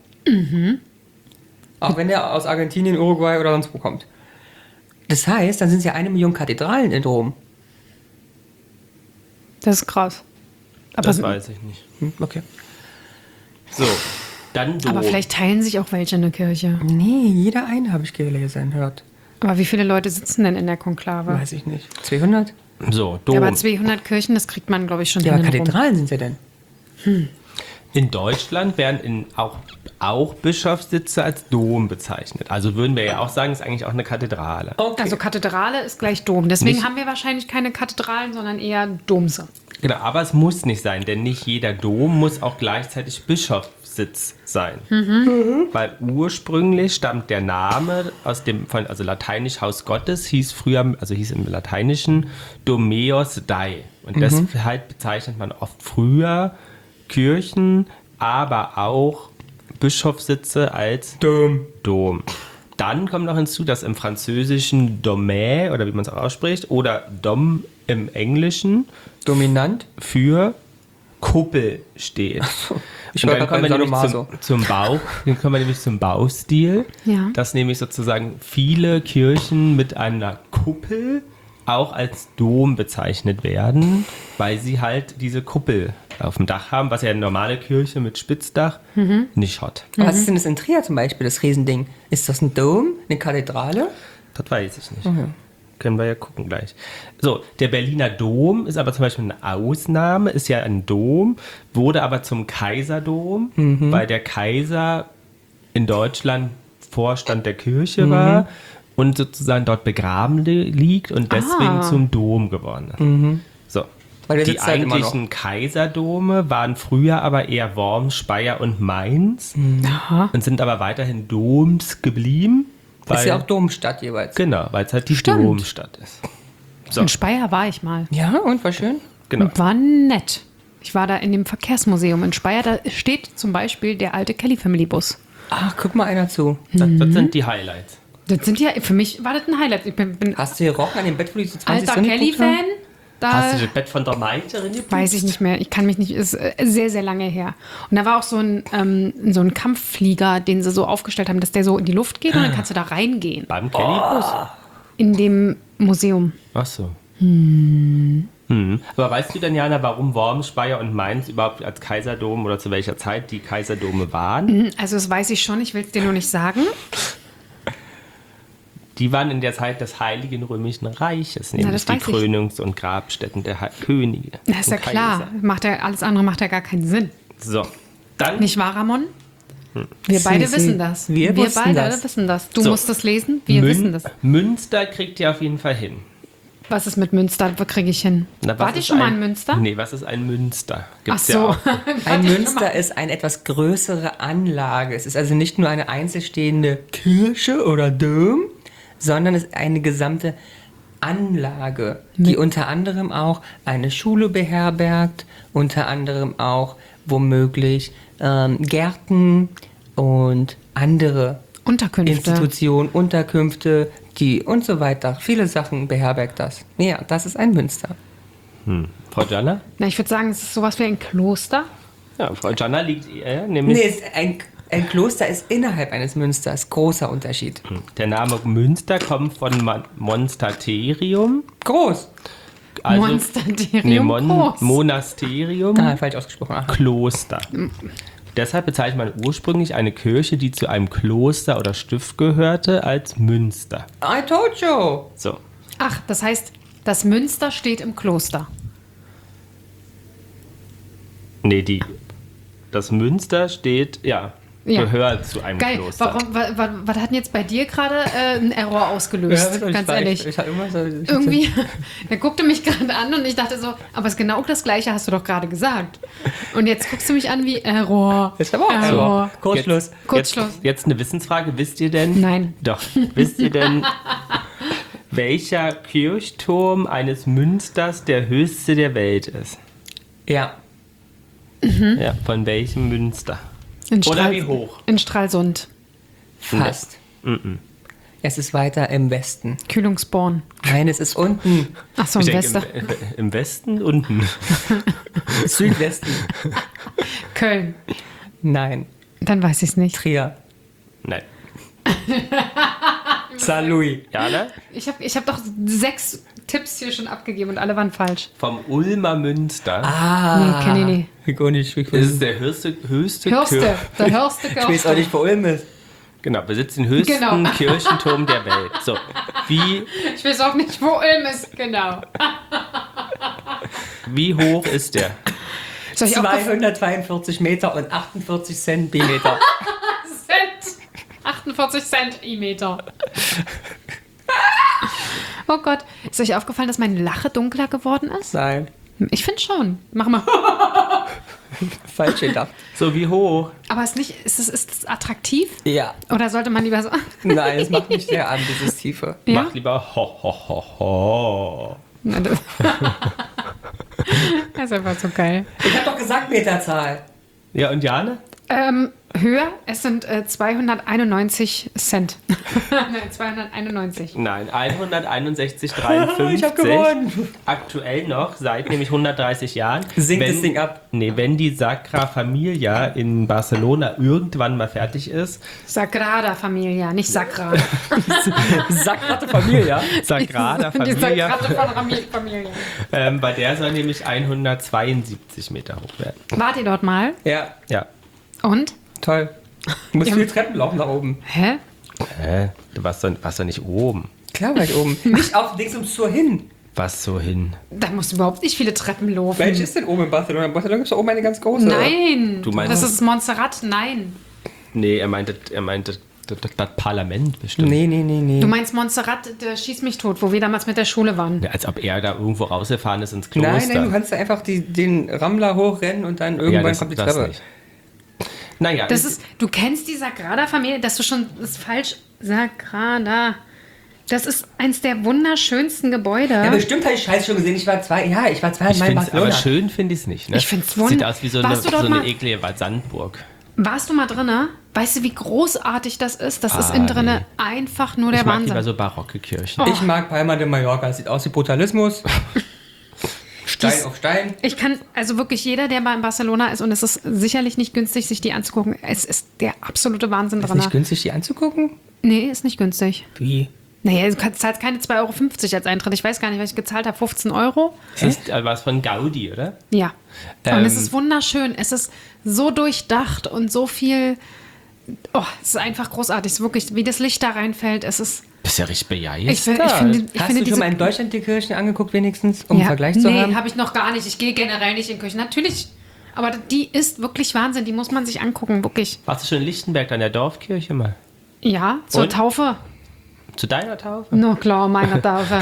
Auch wenn er aus Argentinien, Uruguay oder sonst wo kommt. Das heißt, dann sind es ja 1 Million Kathedralen in Rom. Das ist krass. Aber, das weiß ich nicht. Okay. So, dann Dom. aber vielleicht teilen sich auch welche in der Kirche. Nee, jeder eine habe ich gelesen, hört. Aber wie viele Leute sitzen denn in der Konklave? Weiß ich nicht. 200? So, Dom. Ja, aber 200 Kirchen, das kriegt man, glaube ich, schon Ja, aber hin in Rom. Kathedralen sind ja denn. In Deutschland werden auch Bischofssitze als Dom bezeichnet. Also würden wir ja auch sagen, ist eigentlich auch eine Kathedrale. Okay. Also Kathedrale ist gleich Dom. Deswegen Nicht- haben wir wahrscheinlich keine Kathedralen, sondern eher Domse. Genau, aber es muss nicht sein, denn nicht jeder Dom muss auch gleichzeitig Bischofssitz sein. Weil ursprünglich stammt der Name also lateinisch Haus Gottes, hieß im Lateinischen Domeos Dei. Und deshalb bezeichnet man oft früher Kirchen, aber auch Bischofssitze als Dom. Dann kommt noch hinzu, dass im Französischen Domaine, oder wie man es auch ausspricht, oder im Englischen Dominant. für Kuppel steht. Ich Und war dann gerade kommen wir bei nämlich Sadomaso. zum Bau, dann kommen wir nämlich zum Baustil, Ja. dass nämlich sozusagen viele Kirchen mit einer Kuppel auch als Dom bezeichnet werden, weil sie halt diese Kuppel auf dem Dach haben, was ja eine normale Kirche mit Spitzdach nicht hat. Was ist denn das in Trier zum Beispiel, das Riesending? Ist das ein Dom, eine Kathedrale? Das weiß ich nicht. Können wir ja gucken gleich. So, der Berliner Dom ist aber zum Beispiel eine Ausnahme, ist ja ein Dom, wurde aber zum Kaiserdom, weil der Kaiser in Deutschland Vorstand der Kirche war und sozusagen dort begraben liegt und deswegen zum Dom geworden ist. So. Weil der Die sitzt halt immer noch. eigentlichen Kaiserdome waren früher aber eher Worms, Speyer und Mainz und sind aber weiterhin Doms geblieben. Ist ja Weil- auch Domstadt jeweils. Genau, weil es halt die Stimmt. Domstadt ist. So, In Speyer war ich mal. Ja, und war schön. genau. Und war nett. Ich war da in dem Verkehrsmuseum in Speyer. Da steht zum Beispiel der alte Kelly Family Bus. Ach, guck mal einer zu. Das sind die Highlights. Das sind ja, für mich war das ein Highlight. Ich bin Hast du hier Rocken an dem Bett, wo die so 20 alter drin geguckt haben? Kelly-Fan. Da Hast du das Bett von der Meiterin geputzt? weiß ich nicht mehr. Ich kann mich nicht, ist sehr, sehr lange her. Und da war auch so ein Kampfflieger, den sie so aufgestellt haben, dass der so in die Luft geht und dann kannst du da reingehen. Beim Kellybus? In dem Museum. Ach so. Aber weißt du denn, Jana, warum Worms, Speyer und Mainz überhaupt als Kaiserdom oder zu welcher Zeit die Kaiserdome waren? Also das weiß ich schon, ich will es dir nur nicht sagen. Die waren in der Zeit des Heiligen Römischen Reiches, nämlich das die weiß ich. Krönungs- und Grabstätten der Könige. Das ist ja und klar. Kaiser. Alles andere macht ja gar keinen Sinn. So, dann Nicht wahr, Ramon? Wir beide Sie- wissen das. wir wussten beide das. wissen das. Du So. musst es lesen, wir wissen das. Münster kriegt ihr auf jeden Fall hin. Was ist mit Münster? Wo kriege ich hin? Na, was Warte ich ist schon mal in Münster? Nee, was ist ein Münster? Ach Gibt's so. ja auch. Ein Münster ist eine etwas größere Anlage. Es ist also nicht nur eine einzelstehende Kirche oder Dom, sondern es ist eine gesamte Anlage, die unter anderem auch eine Schule beherbergt, unter anderem auch womöglich Gärten und andere Unterkünfte. Institutionen, Unterkünfte, die und so weiter. Viele Sachen beherbergt das. Ja, das ist ein Münster. Frau Gianna? Na, ich würde sagen, es ist sowas wie ein Kloster. Ja, Frau Gianna liegt nämlich. Nee, ein Kloster ist innerhalb eines Münsters. Großer Unterschied. Der Name Münster kommt von Monasterium. Groß. Also, Monasterium groß. Monasterium, Falsch ausgesprochen. Aha. Kloster. Deshalb bezeichnet man ursprünglich eine Kirche, die zu einem Kloster oder Stift gehörte, als Münster. I told you. So. Ach, das heißt, das Münster steht im Kloster. Nee, das Münster steht, Ja. gehört zu einem Geil. Kloster. Was hat denn jetzt bei dir gerade einen Error ausgelöst? Ganz ehrlich. Ich hab immer so, Irgendwie, der guckte mich gerade an und ich dachte so, aber es ist genau das Gleiche, hast du doch gerade gesagt. Und jetzt guckst du mich an wie Error. Das ist aber auch Error. Kurzschluss. Kurzschluss. Jetzt eine Wissensfrage. Wisst ihr denn? Nein. Doch. Wisst ihr denn, welcher Kirchturm eines Münsters der höchste der Welt ist? Ja. Ja, von welchem Münster? In Oder wie hoch? In Stralsund. Fast. Es ist weiter im Westen. Kühlungsborn. Nein, es ist unten. Ach so, Ich im denke, Westen. im Westen unten. Südwesten. Köln. Nein. Dann weiß ich es nicht. Trier. Nein. Saint Louis. Ja, ne? Ich hab doch 6 Tipps hier schon abgegeben und alle waren falsch. Vom Ulmer Münster. Nee, kenn ich nicht. Ich gar nicht. Ich Das ist der höchste Hörste. Kirch- Der Hörste weiß auch nicht, wo Ulm ist. Genau, besitzt den höchsten Genau. Kirchenturm der Welt. So, Ich weiß auch nicht, wo Ulm ist. Genau. wie hoch ist der? Soll ich auch 242 Meter und 48 Zentimeter. Cent. 48 Zentimeter. Oh Gott. Ist euch aufgefallen, dass meine Lache dunkler geworden ist? Nein. Ich finde schon. Mach mal. Falsch gedacht. So, wie hoch? Aber ist es attraktiv? Ja. Oder sollte man lieber so. Nein, das macht mich sehr an, dieses Tiefe. Ja? Mach lieber ho, ho, ho, ho. Na, das das ist einfach so geil. Ich hab doch gesagt Meterzahl. Ja, und Jane? Höher, es sind 291 Cent. Nein, 291. Nein, 161,53. Ich hab gewonnen. Aktuell noch, seit nämlich 130 Jahren. Sinkt das Ding ab. Nee, wenn die Sagrada Familia in Barcelona irgendwann mal fertig ist. Sagrada Familia, nicht Sagrada. Sagrada Familia. Sagrada Die Familia. Sagrada Familia. Bei der soll nämlich 172 Meter hoch werden. Wart ihr dort mal? Ja, Ja. Und? toll. Du musst Ja. viel Treppen laufen nach oben. Hä? Du warst doch nicht oben. Klar war ich oben. Nicht auf links ums Tor hin. Was so hin? Da musst du überhaupt nicht viele Treppen laufen. Welche ist denn oben in Barcelona? In Barcelona gibt es da oben eine ganz große. Nein. Du meinst- das ist Montserrat? Nein. Nee, er meinte das Parlament bestimmt. Nee. Du meinst Montserrat, der schießt mich tot, wo wir damals mit der Schule waren. Ja, als ob er da irgendwo rausgefahren ist ins Kloster. Nein, du kannst da einfach den Rammler hochrennen und dann irgendwann kommt die Treppe. nicht. Naja, Das ist, du kennst die Sagrada Familie, dass du schon, das ist falsch, Sagrada. Das ist eins der wunderschönsten Gebäude. Ja, bestimmt habe ich Scheiß schon gesehen. Ich war zweimal ich in find's, Barcelona. aber schön finde ich es nicht. Ne? Ich find's Sieht aus wie so eine, Warst du dort so eine mal? eklige Sandburg. Warst du mal drinne? Weißt du, wie großartig das ist? Das ist innen drinne einfach nur der Ich mag Wahnsinn. lieber so barocke Kirchen. Oh. Ich mag Palma de Mallorca. Das sieht aus wie Brutalismus. Stein Dies- auf Stein. Ich kann, also wirklich jeder, der mal in Barcelona ist, und es ist sicherlich nicht günstig, sich die anzugucken, es ist der absolute Wahnsinn Ist drin. nicht günstig, die anzugucken? Nee, ist nicht günstig. Wie? Naja, du zahlst keine 2,50 € als Eintritt. Ich weiß gar nicht, was ich gezahlt habe. 15 €? Das ist was von Gaudi, oder? Ja. Und Ähm, es ist wunderschön. Es ist so durchdacht und so viel. Oh, es ist einfach großartig. Es ist wirklich, wie das Licht da reinfällt. Es ist. Bist ja richtig begeistert. Ich finde, Hast du schon mal in Deutschland die Kirchen angeguckt, wenigstens, um einen Vergleich zu haben? Nee, habe ich noch gar nicht. Ich gehe generell nicht in Kirchen. Natürlich. Aber die ist wirklich Wahnsinn. Die muss man sich angucken, wirklich. Warst du schon in Lichtenberg an der Dorfkirche mal? Ja, zur Und? Taufe. Zu deiner Taufe? Na klar, meiner Taufe.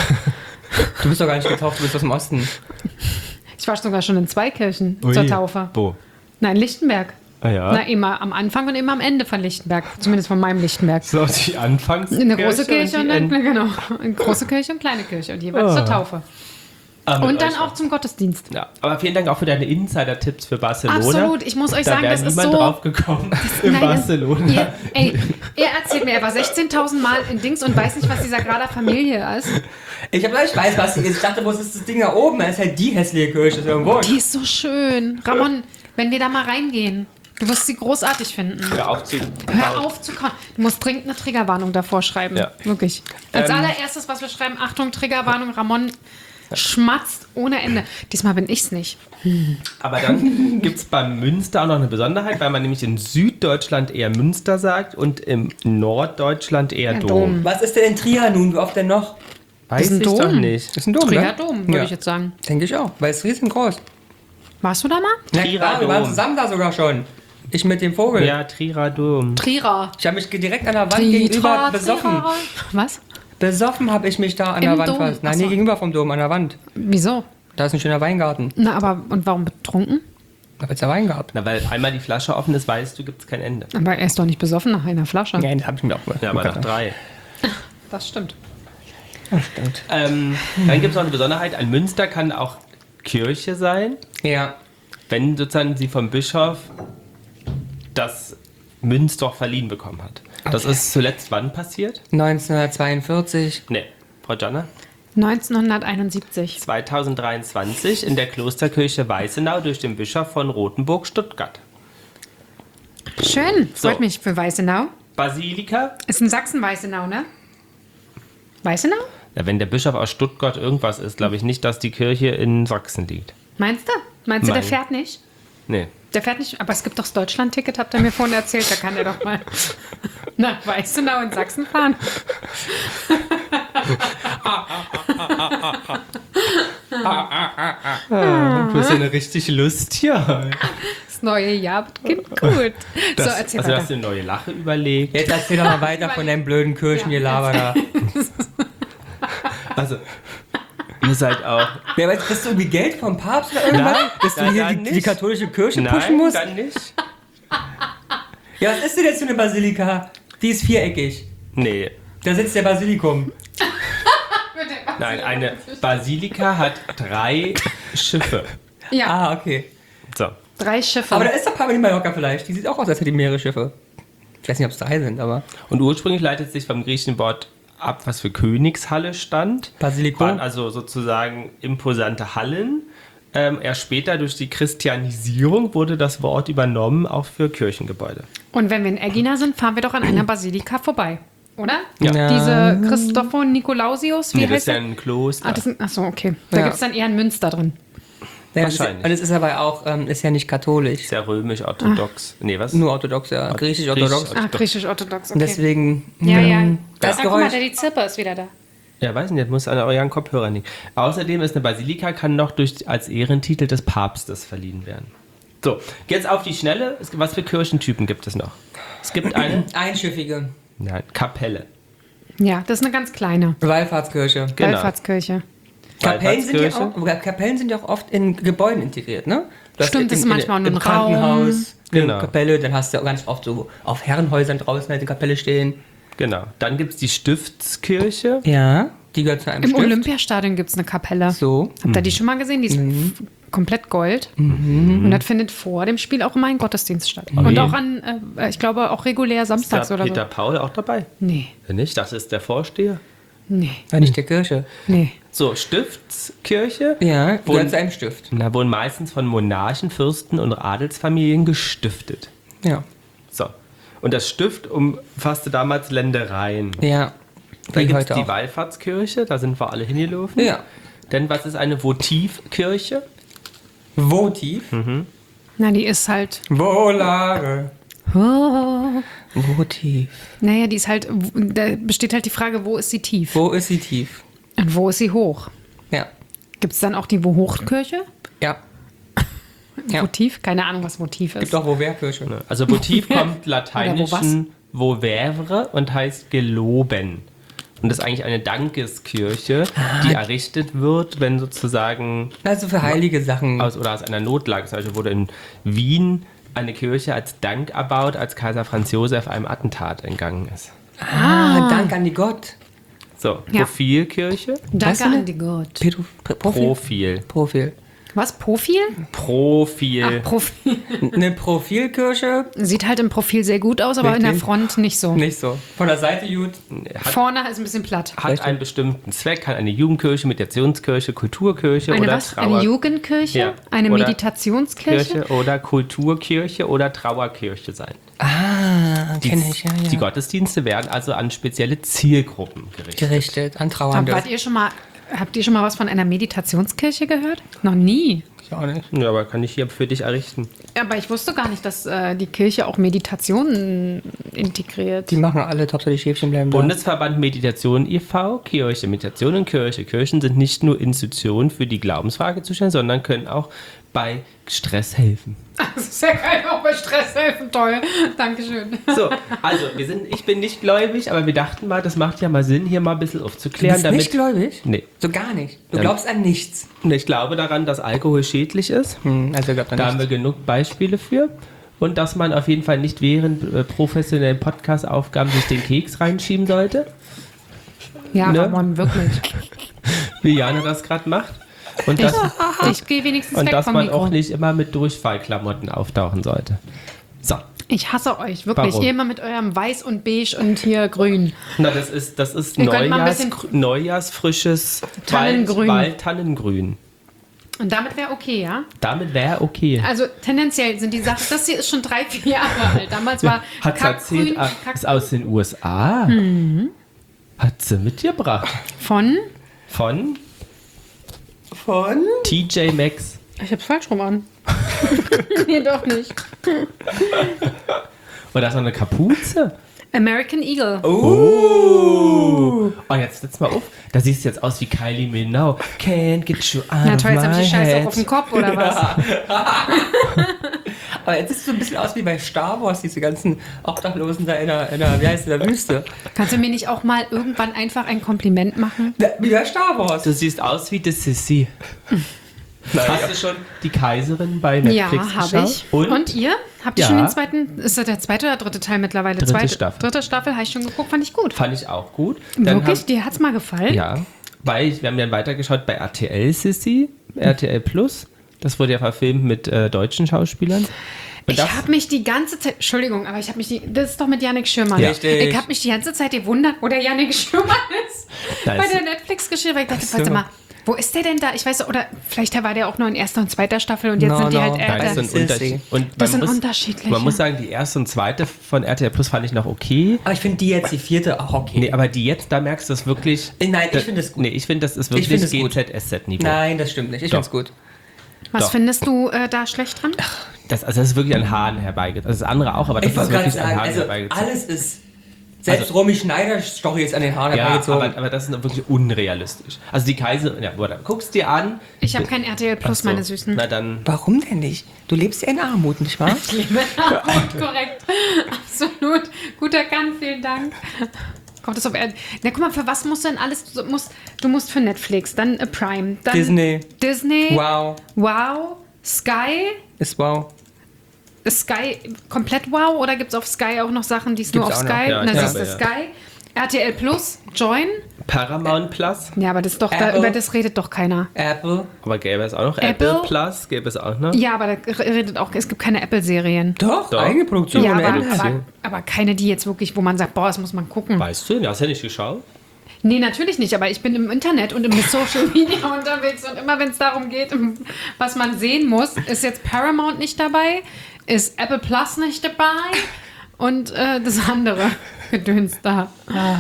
Du bist doch gar nicht getauft, du bist aus dem Osten. Ich war sogar schon in 2 Kirchen zur Taufe. Wo? Nein, Lichtenberg. Ah ja. Na, immer am Anfang und immer am Ende von Lichtenberg. Zumindest von meinem Lichtenberg. So die Anfangs. Eine große Kirche und eine, genau, eine große Kirche und kleine Kirche und jeweils zur Taufe. Und dann auch zum Gottesdienst. Ja, aber vielen Dank auch für deine Insider-Tipps für Barcelona. Absolut, ich muss euch Da sagen, wäre das ist niemand so. drauf gekommen in Nein, Barcelona. Er erzählt mir, er war 16.000 Mal in Dings und weiß nicht, was die Sagrada Familie ist. Ich weiß, was sie ist. Ich dachte, wo ist das Ding da oben? Das ist halt die hässliche Kirche. Das ist irgendwo. Die ist so schön. Ramon, wenn wir da mal reingehen, du wirst sie großartig finden. Hör auf zu. Hör auf zu kommen. Du musst dringend eine Triggerwarnung davor schreiben. Ja. Wirklich. Als allererstes, was wir schreiben, Achtung, Triggerwarnung, Ramon schmatzt ohne Ende. Diesmal bin ich's nicht. Aber dann gibt es beim Münster auch noch eine Besonderheit, weil man nämlich in Süddeutschland eher Münster sagt und im Norddeutschland eher Ja, Dom. Dom. Was ist denn in Trier nun? Wie oft denn noch? Weiß ist ein ich doch Dom. nicht. Das ist ein Dom, Trierer ne? Dom, würde Ja. ich jetzt sagen. Denke ich auch, weil es ist riesengroß. Warst du da mal? Na Trierer klar, wir waren Dom. zusammen da sogar schon. Ich mit dem Vogel. Ja, Trierer Dom. Trierer. Ich habe mich direkt an der Wand gegenüber besoffen. Trierer. Was? Besoffen habe ich mich da an der Im Wand Dom? fast. Nein, Ach so. nee, gegenüber vom Dom, an der Wand. Wieso? Da ist ein schöner Weingarten. Na, aber, und warum betrunken? Da ist der Weingarten. Na, weil einmal die Flasche offen ist, weißt du, gibt es kein Ende. Aber er ist doch nicht besoffen nach einer Flasche. Ja, das habe ich mir auch Ja, aber nach 3. Das stimmt. Stimmt. Dann gibt es noch eine Besonderheit. Ein Münster kann auch Kirche sein, Ja. wenn sozusagen sie vom Bischof das Münster verliehen bekommen hat. Das ist zuletzt wann passiert? 1942. Nee, Frau Janna? 1971. 2023 in der Klosterkirche Weißenau durch den Bischof von Rothenburg-Stuttgart. Schön. So. Freut mich für Weißenau. Basilika? Ist in Sachsen Weißenau, ne? Weißenau? Ja, wenn der Bischof aus Stuttgart irgendwas ist, glaube ich nicht, dass die Kirche in Sachsen liegt. Meinst du? Meinst du, der Nein. fährt nicht? Nee. Der fährt nicht, aber es gibt doch das Deutschland-Ticket, habt ihr mir vorhin erzählt. Da kann er doch mal nach Weißenau in Sachsen fahren. Du bist ja eine richtig Lust hier. Das neue Jahr beginnt gut. So, erzähl Also weiter. hast du eine neue Lache überlegt. Jetzt erzähl doch mal weiter von deinem blöden Kirchengelaber da. Also, ihr seid auch... Wer weiß, kriegst du irgendwie Geld vom Papst oder irgendwas? Nein, dass du nein, hier dann die nicht. katholische Kirche pushen Nein, musst? dann nicht. Ja, was ist denn jetzt für eine Basilika? Die ist viereckig. Nee, Da sitzt der Basilikum. nein, eine Basilika hat 3 Schiffe. Ja, Ah, okay. So. 3 Schiffe. Aber da ist doch Palma de Mallorca vielleicht. Die sieht auch aus, als hätte die mehrere Schiffe. Ich weiß nicht, ob es 3 sind, aber... Und ursprünglich leitet sich vom griechischen Wort ab, was für Königshalle stand. Basilikum. Waren also sozusagen imposante Hallen. Erst später durch die Christianisierung wurde das Wort übernommen, auch für Kirchengebäude. Und wenn wir in Egina sind, fahren wir doch an einer Basilika vorbei, oder? Ja. Diese Christopher Nikolausius, wie Nee, das heißt ist ja der? ein Kloster. Achso, okay. Da Ja. gibt es dann eher ein Münster drin. Ja, Wahrscheinlich. Und es ist aber auch, ist ja nicht katholisch. Sehr römisch-orthodox. Nee, was? Nur orthodox, ja. Griechisch-orthodox. Ah, griechisch-orthodox, Und okay. deswegen... Ja. Das Guck mal, Geräusch... die Zirpe ist wieder da. Ja, weiß nicht, muss an euren Kopfhörern liegen. Außerdem ist eine Basilika, kann noch als Ehrentitel des Papstes verliehen werden. So, jetzt auf die Schnelle. Was für Kirchentypen gibt es noch? Es gibt eine Einschiffige Kapelle. Ja, das ist eine ganz kleine Wallfahrtskirche. Genau. Wallfahrtskirche. Kapellen sind ja auch oft in Gebäuden integriert, ne? Du hast Stimmt, das ist manchmal nur im ein Krankenhaus, Genau. eine Kapelle, dann hast du auch ganz oft so auf Herrenhäusern draußen halt eine Kapelle stehen. Genau. Dann gibt es die Stiftskirche. Ja, die gehört zu einem Im Stift. Olympiastadion gibt es eine Kapelle. So. Habt ihr die schon mal gesehen? Die ist komplett Gold. Und das findet vor dem Spiel auch immer ein Gottesdienst statt. Und auch an, ich glaube, auch regulär Ist da samstags oder Peter so. Paul auch dabei? Nee, Wenn nicht, das ist der Vorsteher. nee, War nicht der Kirche. nee. So, Stiftskirche. Ja, Wo- gehört zu einem Stift. Da wurden meistens von Monarchen, Fürsten und Adelsfamilien gestiftet. Ja. So. Und das Stift umfasste damals Ländereien. Ja. Da Wie gibt es heute die auch. Wallfahrtskirche, da sind wir alle hingelaufen. Ja. Denn was ist eine Votivkirche? Votiv. Na, die ist halt. Volare. Oh. Votiv. Naja, die ist halt. Da besteht halt die Frage, wo ist sie tief? Wo ist sie tief? Und wo ist sie hoch? Ja. Gibt es dann auch die Wo-Hoch-Kirche? Ja. Ja. Votiv? Keine Ahnung, was Votiv ist. Gibt auch Wo-Wer-Kirche. Also Votiv kommt Oder lateinischen Vovere und heißt geloben. Und das ist eigentlich eine Dankeskirche, die errichtet wird, wenn sozusagen Also für heilige Sachen. aus einer Notlage, zum Beispiel wurde in Wien eine Kirche als Dank erbaut, als Kaiser Franz Josef einem Attentat entgangen ist. Dank an die Gott. So, Ja. Profilkirche, Danke Was denn? an die Gott. Profil. Profil. Was? Profil? Profil. Profil. Eine Profilkirche? Sieht halt im Profil sehr gut aus, aber in der Richtig. Front nicht so. Nicht so. Von der Seite gut. Vorne ist ein bisschen platt. Hat einen bestimmten Zweck, kann eine Jugendkirche, Meditationskirche, Kulturkirche Eine oder was? Eine Jugendkirche? Ja. Eine Oder Meditationskirche? Kirche oder Kulturkirche oder Trauerkirche sein. Kenne ich, ja. Die Gottesdienste werden also an spezielle Zielgruppen gerichtet. Gerichtet an Trauernde. Habt ihr schon mal was von einer Meditationskirche gehört? Noch nie. Ich auch nicht. Ja, aber kann ich hier für dich errichten. Aber ich wusste gar nicht, dass die Kirche auch Meditationen integriert. Die machen alle Hauptsache die Schäfchen bleiben da. Bundesverband Meditation e.V., Kirche, Meditation und Kirche. Kirchen sind nicht nur Institutionen für die Glaubensfrage zuständig, sondern können auch bei Stress helfen. Das ist ja geil, auch bei Stress helfen. Toll. Dankeschön. So, also ich bin nicht gläubig, aber wir dachten mal, das macht ja mal Sinn, hier mal ein bisschen Du aufzuklären. bist nicht gläubig? Nee. So gar nicht. Du Ja. glaubst an nichts. Und ich glaube daran, dass Alkohol schädlich ist. Also glaubt Da an haben wir nichts. genug Beispiele für. Und dass man auf jeden Fall nicht während professionellen Podcast-Aufgaben sich den Keks reinschieben sollte, Ja, Ne? Ramon, wirklich. wie Jana das gerade macht. Und dass, Ich gehe wenigstens und weg dass vom man Mikro. auch nicht immer mit Durchfallklamotten auftauchen sollte. So, Ich hasse euch, wirklich. Warum? Ihr immer mit eurem Weiß und Beige und hier Grün. na, das ist Ihr könnt mal ein Neujahrsfrisches Tannengrün. Wald-Tannengrün. Und damit wäre okay, ja? Damit wäre okay. Also tendenziell sind die Sachen, das hier ist schon 3-4 Jahre alt. Damals war Hat sie erzählt, ist aus den USA. Hat sie mitgebracht. von... Von Von? TJ Maxx. Ich hab's falsch rum an. Nee, doch nicht. Und da ist noch eine Kapuze. American Eagle. Oh, jetzt setz mal auf. Da siehst du jetzt aus wie Kylie Minogue. Can't get you out Na toll, jetzt of hab my ich die Scheiße head. auch auf dem Kopf, oder was? Aber jetzt sieht es so ein bisschen aus wie bei Star Wars, diese ganzen Obdachlosen da in der wie heißt es, in der Wüste. Kannst du mir nicht auch mal irgendwann einfach ein Kompliment machen? Wie bei Star Wars. Du siehst aus wie die Sissy. Hast du schon die Kaiserin bei Netflix Ja, habe geschaut? ich. Und? Und ihr? Habt ihr Ja. schon den zweiten? Ist das der zweite oder dritte Teil mittlerweile? Dritte Staffel. Dritte Staffel, habe ich schon geguckt, fand ich gut. Fand ich auch gut. Dann Wirklich? Dir hat's mal gefallen? Ja, weil wir haben dann weitergeschaut bei RTL Sissy, RTL Plus. Das wurde ja verfilmt mit deutschen Schauspielern. Und Ich habe mich die ganze Zeit, Entschuldigung, aber das ist doch mit Yannick Schürmann. Ja. Richtig. Ich habe mich die ganze Zeit gewundert, wo der Yannick Schürmann ist. Da Bei ist- der Netflix-Geschichte, weil ich dachte, Ach so. warte mal, wo ist der denn da? Ich weiß, oder vielleicht war der auch nur in erster und zweiter Staffel und jetzt sind die halt Nein, das älter. ist ein Unterschied. Und Das man sind muss, unterschiedliche. Man muss sagen, die erste und zweite von RTL Plus fand ich noch okay. Aber ich finde die jetzt, die vierte, auch okay. Nee, aber die jetzt, da merkst du es wirklich. Nein, ich finde es gut. Nee, ich finde, das ist Ich wirklich finde es gut. GZSZ-Niveau. Nein, das stimmt nicht. Ich finde es gut. Was Doch. findest du da schlecht dran? Das ist wirklich an Haaren herbeigezogen. Also das andere auch, aber das Ich ist wollte gerade wirklich an sagen, Haaren also herbeigezogen. alles ist... Selbst Romy Schneider Story ist an den Haaren Ja, herbeigezogen. aber das ist wirklich unrealistisch. Also die Kaiser, ja, oder guckst dir an. Ich habe kein RTL Plus, Ach so. meine Süßen. Na dann, Warum denn nicht? Du lebst ja in Armut, nicht wahr? Korrekt. Absolut. Gut erkannt, vielen Dank. Kommt das auf Erd Na, guck mal, für was musst du denn alles? Du musst für Netflix, dann Prime, dann Disney. Wow. Wow, Sky. Ist wow. Ist Sky komplett wow oder gibt es auf Sky auch noch Sachen, die es nur auf Gibt's auch Sky? noch, ja, Na, ich siehst du, glaube, Sky. RTL Plus, Join. Paramount Plus, Ja, aber das ist doch, Apple. über das redet doch keiner. Apple. aber gäbe es auch noch. Apple? Apple Plus gäbe es auch noch. Ja, aber da redet auch, es gibt keine Apple-Serien. Doch, Doch. eigene Produktion. Ja, ohne aber, Ende. aber keine, die jetzt wirklich, wo man sagt, boah, das muss man gucken. Weißt du? Hast du ja nicht geschaut? Nee, natürlich nicht, aber ich bin im Internet und im Social Media unterwegs und immer wenn es darum geht, was man sehen muss, ist jetzt Paramount nicht dabei, ist Apple Plus nicht dabei und das andere Gedöns da.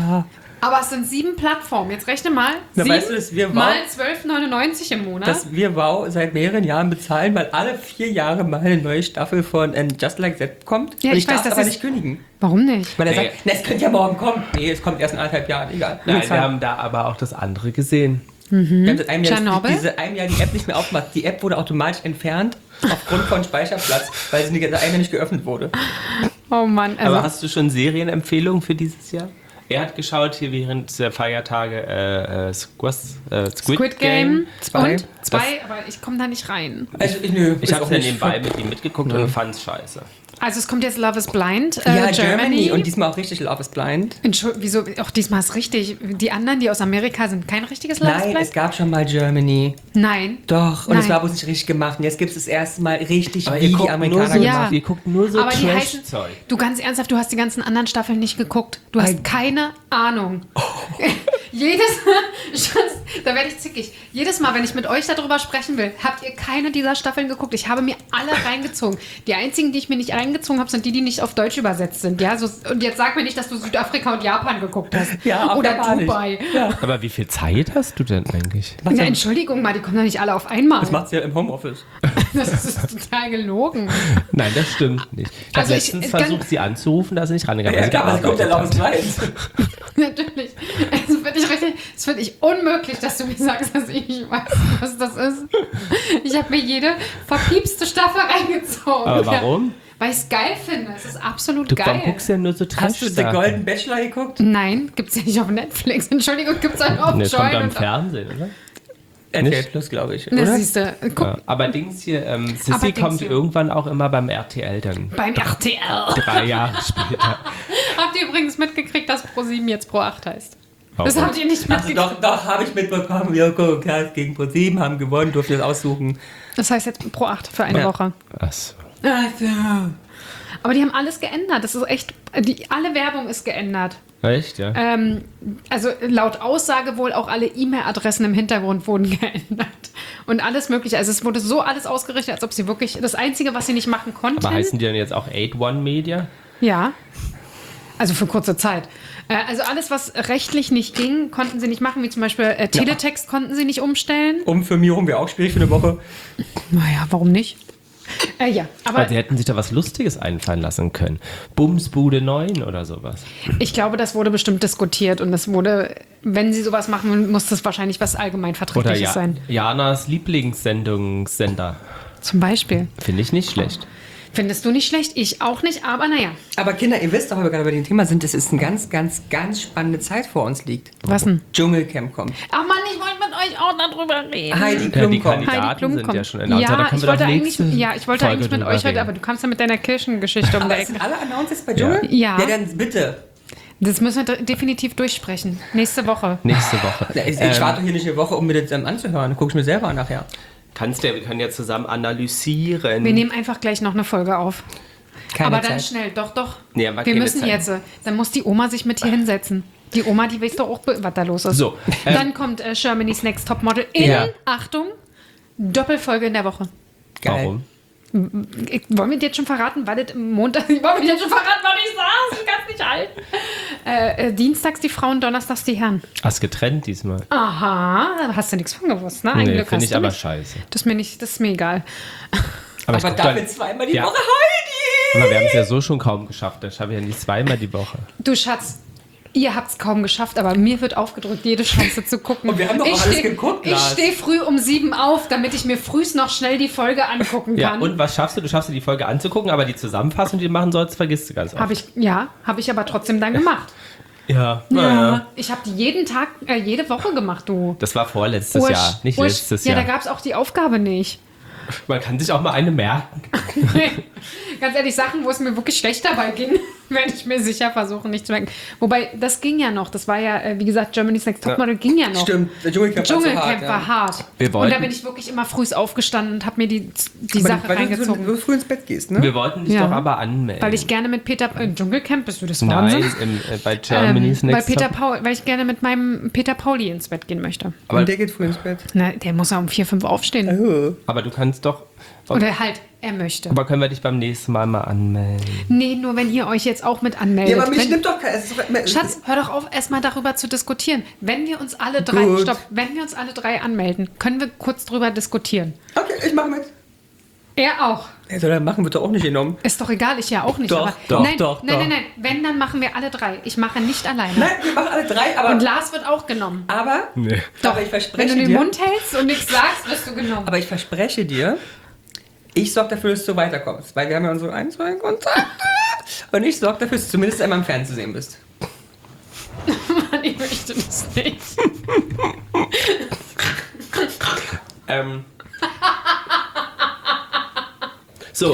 Aber es sind 7 Plattformen. Jetzt rechne mal. Na, 7 weißt du, dass wir mal 12,99 im Monat. Dass wir Wow seit mehreren Jahren bezahlen, weil alle 4 Jahre mal eine neue Staffel von Just Like That kommt. Ja, und ich ich weiß, darf das aber ist- nicht kündigen. Warum nicht? Weil er Nee. sagt, na, es könnte ja morgen kommen. Nee, es kommt erst in 1,5 Jahren. Egal. Nein, Bezahlen. wir haben da aber auch das andere gesehen. Wir haben seit einem Jahr, Tschernobyl? diese einem Jahr die App nicht mehr aufgemacht. Die App wurde automatisch entfernt aufgrund von Speicherplatz, weil sie seit einem Jahr nicht geöffnet wurde. Oh Mann. Also, Aber hast du schon Serienempfehlungen für dieses Jahr? Er hat geschaut hier während der Feiertage Squid Game Zwei. und 2, aber ich komme da nicht rein. Also, nö, Ich ist habe auch ja nicht nebenbei mit ihm mitgeguckt und fand es scheiße. Also es kommt jetzt Love is Blind, Ja, Germany. Und diesmal auch richtig Love is Blind. Wieso? Auch diesmal ist richtig. Die anderen, die aus Amerika sind, kein richtiges Love is Nein, Blind? es gab schon mal Germany. Nein. Doch, und Nein. es war bloß nicht richtig gemacht. Und jetzt gibt es das erste Mal richtig, Aber wie ihr die guckt, nur Amerikaner so, Ja. gemacht. ihr guckt nur so Aber die heißen, Trash-Zeug. du ganz ernsthaft, du hast die ganzen anderen Staffeln nicht geguckt. Du hast keine Ahnung. Da werde ich zickig. Jedes Mal, wenn ich mit euch darüber sprechen will, habt ihr keine dieser Staffeln geguckt. Ich habe mir alle reingezogen. Die einzigen, die ich mir nicht reingezogen habe, sind die nicht auf Deutsch übersetzt sind. Ja, so, und jetzt sag mir nicht, dass du Südafrika und Japan geguckt hast. Ja, auch oder japanisch. Dubai. Ja. Aber wie viel Zeit hast du denn eigentlich? Na, Entschuldigung mal, die kommen doch nicht alle auf einmal. Das macht sie ja im Homeoffice. Das ist total gelogen. Nein, das stimmt nicht. Ich habe Also letztens ich- versucht, sie anzurufen, da ist sie nicht rangegangen. weil sie aber es kommt ja gearbeitet Love hat. is Blind. Natürlich. Das finde ich unmöglich, dass du mir sagst, dass ich nicht weiß, was das ist. Ich habe mir jede verpiepste Staffel reingezogen. Aber warum? Weil ich es geil finde. Es ist absolut Du geil. guckst ja nur so Hast du The Trash-Sachen. Golden Bachelor geguckt? Nein, gibt es ja nicht auf Netflix. Entschuldigung, gibt es einen auf Ne, kommt am Join. Fernsehen, oder? RTL Nicht? Plus, glaube ich. Ne, Oder? siehst du. Guck, Ja. Aber Dings hier, Aber Sissy Dings kommt hier. irgendwann auch immer beim RTL dann. beim RTL. 3 Jahre später. Habt ihr übrigens mitgekriegt, dass Pro7 jetzt Pro8 heißt? Warum? Das habt ihr nicht Also mitgekriegt. doch, habe ich mitbekommen. Joko und Klaas gegen ProSieben haben gewonnen, durften das aussuchen. Das heißt jetzt Pro8 für eine Ja. Woche. Achso. Aber die haben alles geändert. Das ist echt. Alle Werbung ist geändert. Echt, ja? Also laut Aussage wohl auch alle E-Mail-Adressen im Hintergrund wurden geändert. Und alles mögliche. Also es wurde so alles ausgerichtet, als ob sie wirklich das Einzige, was sie nicht machen konnten. Aber heißen die dann jetzt auch 8-1 Media? Ja. Also für kurze Zeit. Also alles, was rechtlich nicht ging, konnten sie nicht machen. Wie zum Beispiel Teletext konnten sie nicht umstellen. Umfirmierung wäre auch schwierig für eine Woche. Naja, warum nicht? Ja, aber Aber sie hätten sich da was Lustiges einfallen lassen können. Bumsbude 9 oder sowas. ich glaube, das wurde bestimmt diskutiert. Und das wurde, wenn sie sowas machen, muss das wahrscheinlich was Oder allgemeinverträgliches sein. Janas Lieblingssendungssender. Zum Beispiel. Finde ich nicht schlecht. Findest du nicht schlecht? Ich auch nicht, aber naja. Aber Kinder, ihr wisst doch, weil wir gerade bei dem Thema sind, dass es eine ganz, ganz, ganz spannende Zeit vor uns liegt. Was denn? Dschungelcamp kommt. Ach Mann, ich wollte mit euch auch darüber reden. Heidi Ja, Klum die kommt. Kandidaten Heidi Klum sind kommt. ja schon announced. Da Ja, können ich wir wollte doch eigentlich, nächste ja, ich wollte Folge eigentlich mit drüber euch heute, reden. aber du kamst ja mit deiner Kirchengeschichte um Aber die es sind Ecke. alle announced bei Dschungel? Ja. Ja, dann bitte. Das müssen wir definitiv durchsprechen. Nächste Woche. Nächste Woche. Ich warte doch hier nicht eine Woche, um mir das anzuhören. Guck ich mir selber an nachher. Wir können ja zusammen analysieren. Wir nehmen einfach gleich noch eine Folge auf. Keine Aber dann Zeit. schnell, doch. Nee, aber Wir keine müssen Zeit. jetzt. Dann muss die Oma sich mit hier hinsetzen. Die Oma, die weiß doch auch, was da los ist. So, Dann kommt Germany's Next Topmodel in, Ja. Achtung, Doppelfolge in der Woche. Geil. Warum? Wollen wir dir jetzt schon verraten, weil das im Montag... Wollen wir dir jetzt schon verraten, was ich saß? Ich kann es nicht halten. Dienstags die Frauen, donnerstags die Herren. Hast getrennt diesmal. Aha, da hast du nichts von gewusst, ne? Ein Nee, Glück finde hast ich du aber nicht. scheiße. Das ist mir egal. Aber, ich Aber guck dafür dann- zweimal die Ja. Woche Heidi! Aber wir haben es ja so schon kaum geschafft. Das schaffe ich ja nicht zweimal die Woche. Du Schatz, ihr habt es kaum geschafft, aber mir wird aufgedrückt, jede Chance zu gucken. Und wir haben doch auch alles geguckt, Ich Lars. stehe früh um 7 auf, damit ich mir frühst noch schnell die Folge angucken Ja, kann. und was schaffst du? Du schaffst dir die Folge anzugucken, aber die Zusammenfassung, die du machen sollst, vergisst du ganz oft. Habe ich aber trotzdem dann gemacht. Ja, naja. Ich habe die jeden Tag, jede Woche gemacht, du. Das war vorletztes Ursch, Jahr, nicht ursch. letztes Ja, Jahr. da gab es auch die Aufgabe nicht. Man kann sich auch mal eine merken. Ganz ehrlich, Sachen, wo es mir wirklich schlecht dabei ging, werde ich mir sicher versuchen, nicht zu merken. Wobei, das ging ja noch. Das war ja, wie gesagt, Germany's Next Topmodel ging ja noch. Stimmt, der Dschungelcamp Dschungelcamp war hart. Wir Und wollten- da bin ich wirklich immer früh aufgestanden und habe mir die Aber Sache weil reingezogen. du so früh ins Bett gehst, ne? Wir wollten dich Ja. doch aber anmelden. Weil ich gerne mit Peter... Dschungelcamp, bist du das Wahnsinn? Nein, bei Germany's Weil, Next Top. weil ich gerne mit meinem Peter Pauli ins Bett gehen möchte. Und der geht früh ins Bett. Na, der muss ja um 4, 5 aufstehen. Oh. Aber du kannst doch... Oder halt, er möchte. Aber können wir dich beim nächsten Mal mal anmelden? Nee, nur wenn ihr euch jetzt auch mit anmeldet. Ja, aber mich Wenn- nimmt doch keiner. es ist doch- Schatz, hör doch auf, erstmal darüber zu diskutieren. Wenn wir uns alle drei, Gut. wenn wir uns alle drei anmelden, können wir kurz drüber diskutieren. Okay, ich mach mit. Er auch. Ja, soll er machen, wird doch auch nicht genommen. Ist doch egal, ich ja auch nicht. Doch, aber doch, nein, doch, nein, doch. nein, nein. Wenn, dann machen wir alle drei. Ich mache nicht alleine. Nein, wir machen alle drei, aber. Und Lars wird auch genommen. aber, Nee. aber ich Wenn verspreche du den dir. Mund hältst und nichts sagst, wirst du genommen. Aber ich verspreche dir, ich sorge dafür, dass du weiterkommst. Weil wir haben ja unsere 1, 2 Kontakte. Und ich sorge dafür, dass du zumindest einmal im Fernsehen zu sehen bist. Mann, ich möchte das nicht. So,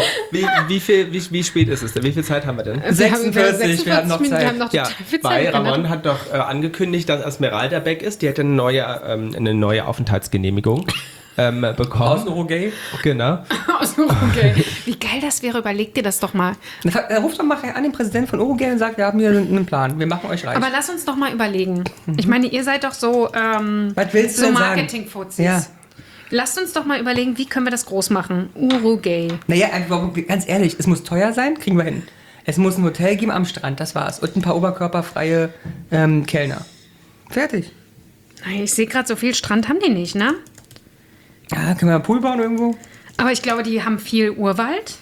wie spät ist es denn? Wie viel Zeit haben wir denn? 46, wir haben noch Minuten, Zeit. Wir haben noch Ja, total viel weil Zeit. Ramon hat doch angekündigt, dass Esmeralda weg ist. Die hätte eine neue Aufenthaltsgenehmigung bekommen. Aus Urugay. Genau. Okay. Wie geil das wäre, überleg dir das doch mal. Ruft doch mal an den Präsidenten von Urugay und sagt, wir haben hier einen Plan. Wir machen euch reich. Aber lass uns doch mal überlegen. Ich meine, ihr seid doch so, Was willst du so denn sagen? Marketing-Fuzis. Ja. Lasst uns doch mal überlegen, wie können wir das groß machen? Urugay. Naja, einfach, ganz ehrlich, es muss teuer sein, kriegen wir hin. Es muss ein Hotel geben am Strand, das war's. Und ein paar oberkörperfreie Kellner. Fertig. Ich sehe gerade, so viel Strand haben die nicht, ne? Ja, können wir einen Pool bauen irgendwo? Aber ich glaube, die haben viel Urwald.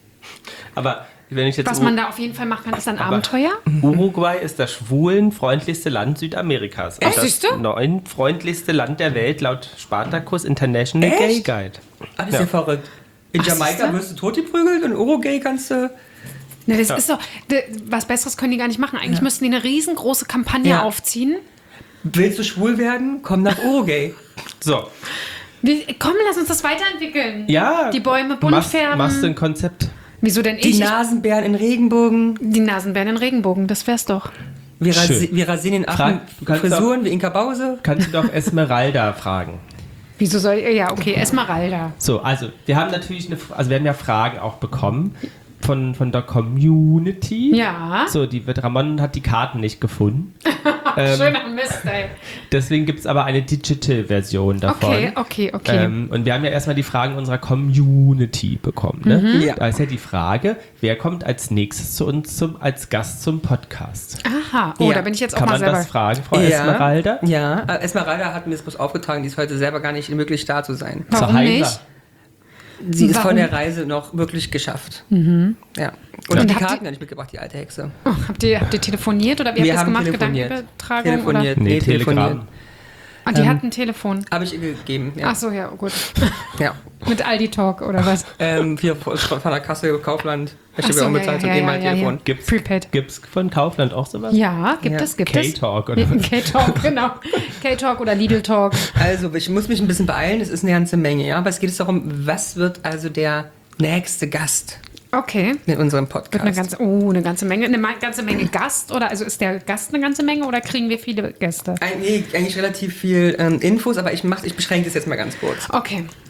Aber wenn ich jetzt Was man da auf jeden Fall machen kann, ist ein Abenteuer. Uruguay ist das schwulenfreundlichste Land Südamerikas. Und Echt, das siehst du? 9. Land der Welt laut Spartacus International Echt? Gay Guide. Ah, das ist ja verrückt. In Ach, Jamaika siehste? wirst du totgeprügelt und in Urugay kannst du... Ne, das ist doch, was Besseres können die gar nicht machen. Eigentlich müssten die eine riesengroße Kampagne Ja. aufziehen. Willst du schwul werden? Komm nach Urugay. So, Komm, lass uns das weiterentwickeln. ja. Die Bäume bunt färben. Machst du ein Konzept? Wieso denn Die ich? Nasenbären in Regenbogen. Die Nasenbären in Regenbogen, das wär's doch. Wir, Schön. wir rasieren den Affen Du kannst Frisuren wie Inka Bause. Kannst du doch Esmeralda fragen. Wieso soll ja, okay, Esmeralda. So, also wir haben natürlich wir haben ja Fragen auch bekommen von der Community. Ja. So, Ramon hat die Karten nicht gefunden. Schöner Mist, ey. Deswegen gibt es aber eine Digital-Version davon. Okay. Und wir haben ja erstmal die Fragen unserer Community bekommen. Ne? Mhm. Ja. Da ist ja die Frage, wer kommt als nächstes zu uns als Gast zum Podcast? Aha, oh, Ja. da bin ich jetzt auch Kann mal man selber. das fragen, Frau Esmeralda? Ja, Esmeralda hat mir das bloß aufgetragen, die ist heute selber gar nicht möglich da zu sein. Warum Zur Heisa. nicht? Sie ist Warum? von der Reise noch wirklich geschafft. Ja. Und hat die habt Karten ihr- ja nicht mitgebracht, die alte Hexe. Oh, habt ihr telefoniert oder wie habt ihr das gemacht? Gedankenübertragung? Telefoniert. Nee, telefoniert. Telegram. Oder? Ah, die hat ein Telefon. Habe ich ihr gegeben, ja. Ach so, ja, gut. Ja. Mit Aldi Talk oder was? Hier von der Kasse Kaufland. Ich Ach habe so, ja auch bezahlt zum ehemaligen Telefon. Gibt's, Prepaid. gibt's von Kaufland auch sowas? Ja, gibt Ja. es. K-Talk oder was? K-Talk, genau. K-Talk oder Lidl Talk. Also, ich muss mich ein bisschen beeilen, es ist eine ganze Menge, ja. Aber es geht jetzt darum, was wird also der nächste Gast Okay. in unserem Wird Podcast? eine ganze Menge. Eine ganze Menge Gast oder also ist der Gast eine ganze Menge oder kriegen wir viele Gäste? Nee, eigentlich relativ viel Infos, aber ich beschränke das jetzt mal ganz kurz. Okay.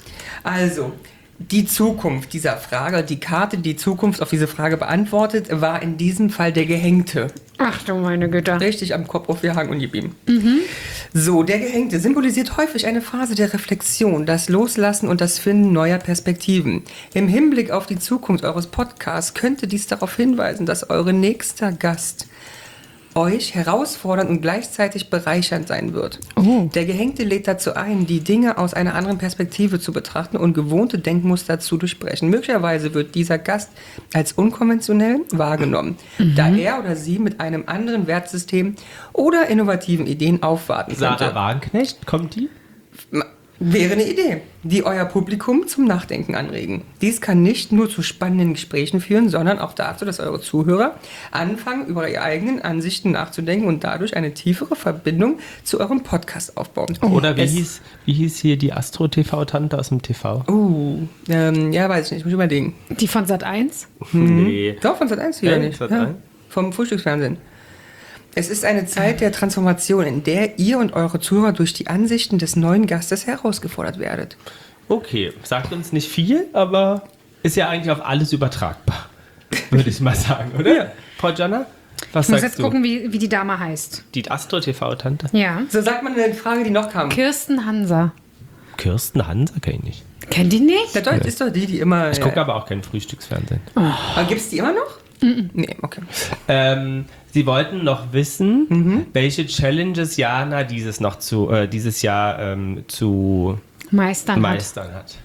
Also, die Zukunft dieser Frage, die Karte, die Zukunft auf diese Frage beantwortet, war in diesem Fall der Gehängte. Ach du meine Güte. Richtig am Kopf aufgehangen und gib ihm. So, der Gehängte symbolisiert häufig eine Phase der Reflexion, das Loslassen und das Finden neuer Perspektiven. Im Hinblick auf die Zukunft eures Podcasts könnte dies darauf hinweisen, dass euer nächster Gast euch herausfordernd und gleichzeitig bereichernd sein wird. Oh. Der Gehängte lädt dazu ein, die Dinge aus einer anderen Perspektive zu betrachten und gewohnte Denkmuster zu durchbrechen. Möglicherweise wird dieser Gast als unkonventionell wahrgenommen, da er oder sie mit einem anderen Wertsystem oder innovativen Ideen aufwarten könnte. Sarah Wagenknecht, kommt die? Wäre eine Idee, die euer Publikum zum Nachdenken anregen. Dies kann nicht nur zu spannenden Gesprächen führen, sondern auch dazu, dass eure Zuhörer anfangen, über ihre eigenen Ansichten nachzudenken und dadurch eine tiefere Verbindung zu eurem Podcast aufbauen. Oder wie hieß hier die Astro-TV-Tante aus dem TV? Ja, weiß ich nicht, muss ich überlegen. Die von Sat.1? Nee. Doch, von Sat.1 wieder nicht. Sat.1? Ja, vom Frühstücksfernsehen. Es ist eine Zeit der Transformation, in der ihr und eure Zuhörer durch die Ansichten des neuen Gastes herausgefordert werdet. Okay, sagt uns nicht viel, aber ist ja eigentlich auf alles übertragbar, würde ich mal sagen, oder? Ja. Frau Jana, was Ich muss sagst jetzt gucken, wie die Dame heißt. Die Astro-TV-Tante? Ja. So sagt man eine Frage, die noch kam. Kirsten Hansa. Kirsten Hansa kenne ich nicht. Kennt die nicht? Der Deutsch ist doch die immer... Ich gucke aber auch kein Frühstücksfernsehen. Aber gibt es die immer noch? Nee, okay. Sie wollten noch wissen, welche Challenges Jana dieses Jahr zu Meistern hat. hat.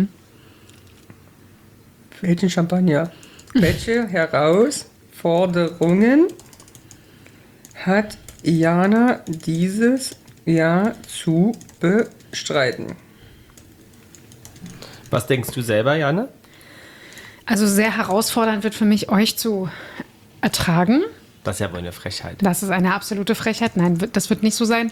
Welchen Champagner? Welche Herausforderungen hat Jana dieses Jahr zu bestreiten? Was denkst du selber, Jana? Also sehr herausfordernd wird für mich, euch zu ertragen. Das ist ja wohl eine Frechheit. Das ist eine absolute Frechheit. Nein, das wird nicht so sein.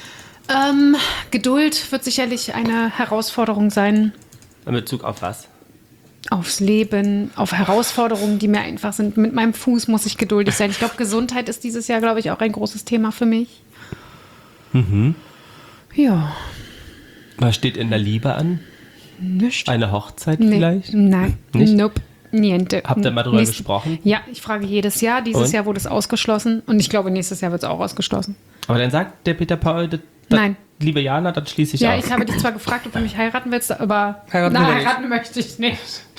Geduld wird sicherlich eine Herausforderung sein. In Bezug auf was? Aufs Leben, auf Herausforderungen, die mir einfach sind. Mit meinem Fuß muss ich geduldig sein. Ich glaube, Gesundheit ist dieses Jahr, glaube ich, auch ein großes Thema für mich. Ja. Was steht in der Liebe an? Nichts. Eine Hochzeit Nee. vielleicht? Nein. Nicht? Nope. Niente. Habt ihr mal drüber gesprochen? Ja, ich frage jedes Jahr. Dieses Und? Jahr wurde es ausgeschlossen. Und ich glaube, nächstes Jahr wird es auch ausgeschlossen. Aber dann sagt der Peter Paul, Nein. Liebe Jana, das schließe ich Ja, aus. ich habe dich zwar gefragt, ob du mich heiraten willst, aber Heiraten will er nicht. heiraten möchte ich nicht.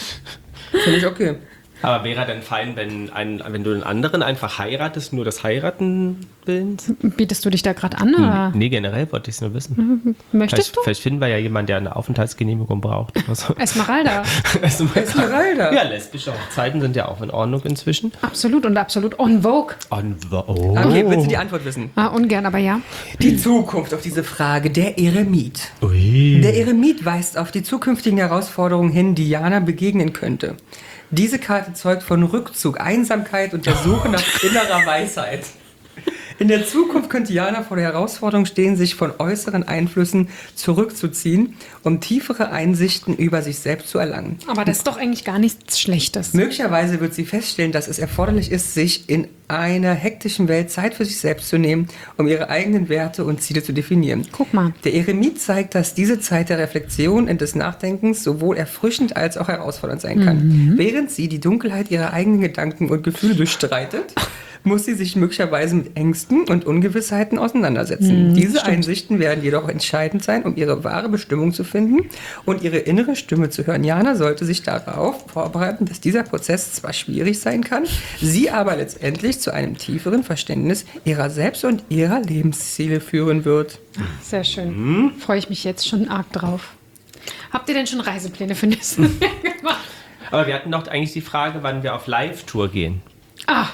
Finde ich okay. Aber wäre denn fein, wenn du einen anderen einfach heiratest, nur das Heiraten willst? Bietest du dich da gerade an, oder Nee, generell wollte ich es nur wissen. möchtest du? Vielleicht finden wir ja jemanden, der eine Aufenthaltsgenehmigung braucht. Oder so. Esmeralda. Esmeralda. Ja, lesbische Hochzeiten sind ja auch in Ordnung inzwischen. Absolut und absolut on vogue. Okay, willst du die Antwort wissen? Ungern, aber ja. Die Zukunft auf diese Frage, der Eremit. Ui. Der Eremit weist auf die zukünftigen Herausforderungen hin, die Jana begegnen könnte. Diese Karte zeugt von Rückzug, Einsamkeit und der Suche nach innerer Weisheit. In der Zukunft könnte Jana vor der Herausforderung stehen, sich von äußeren Einflüssen zurückzuziehen, um tiefere Einsichten über sich selbst zu erlangen. Aber das ist doch eigentlich gar nichts Schlechtes. Möglicherweise wird sie feststellen, dass es erforderlich ist, sich in einer hektischen Welt Zeit für sich selbst zu nehmen, um ihre eigenen Werte und Ziele zu definieren. Guck mal. Der Eremit zeigt, dass diese Zeit der Reflexion und des Nachdenkens sowohl erfrischend als auch herausfordernd sein kann. Während sie die Dunkelheit ihrer eigenen Gedanken und Gefühle durchstreitet, muss sie sich möglicherweise mit Ängsten und Ungewissheiten auseinandersetzen. Diese Einsichten werden jedoch entscheidend sein, um ihre wahre Bestimmung zu finden und ihre innere Stimme zu hören. Jana sollte sich darauf vorbereiten, dass dieser Prozess zwar schwierig sein kann, sie aber letztendlich zu einem tieferen Verständnis ihrer selbst und ihrer Lebensziele führen wird. Sehr schön. Freue ich mich jetzt schon arg drauf. Habt ihr denn schon Reisepläne für nächstes Jahr gemacht? Aber wir hatten noch eigentlich die Frage, wann wir auf Live-Tour gehen. Ah,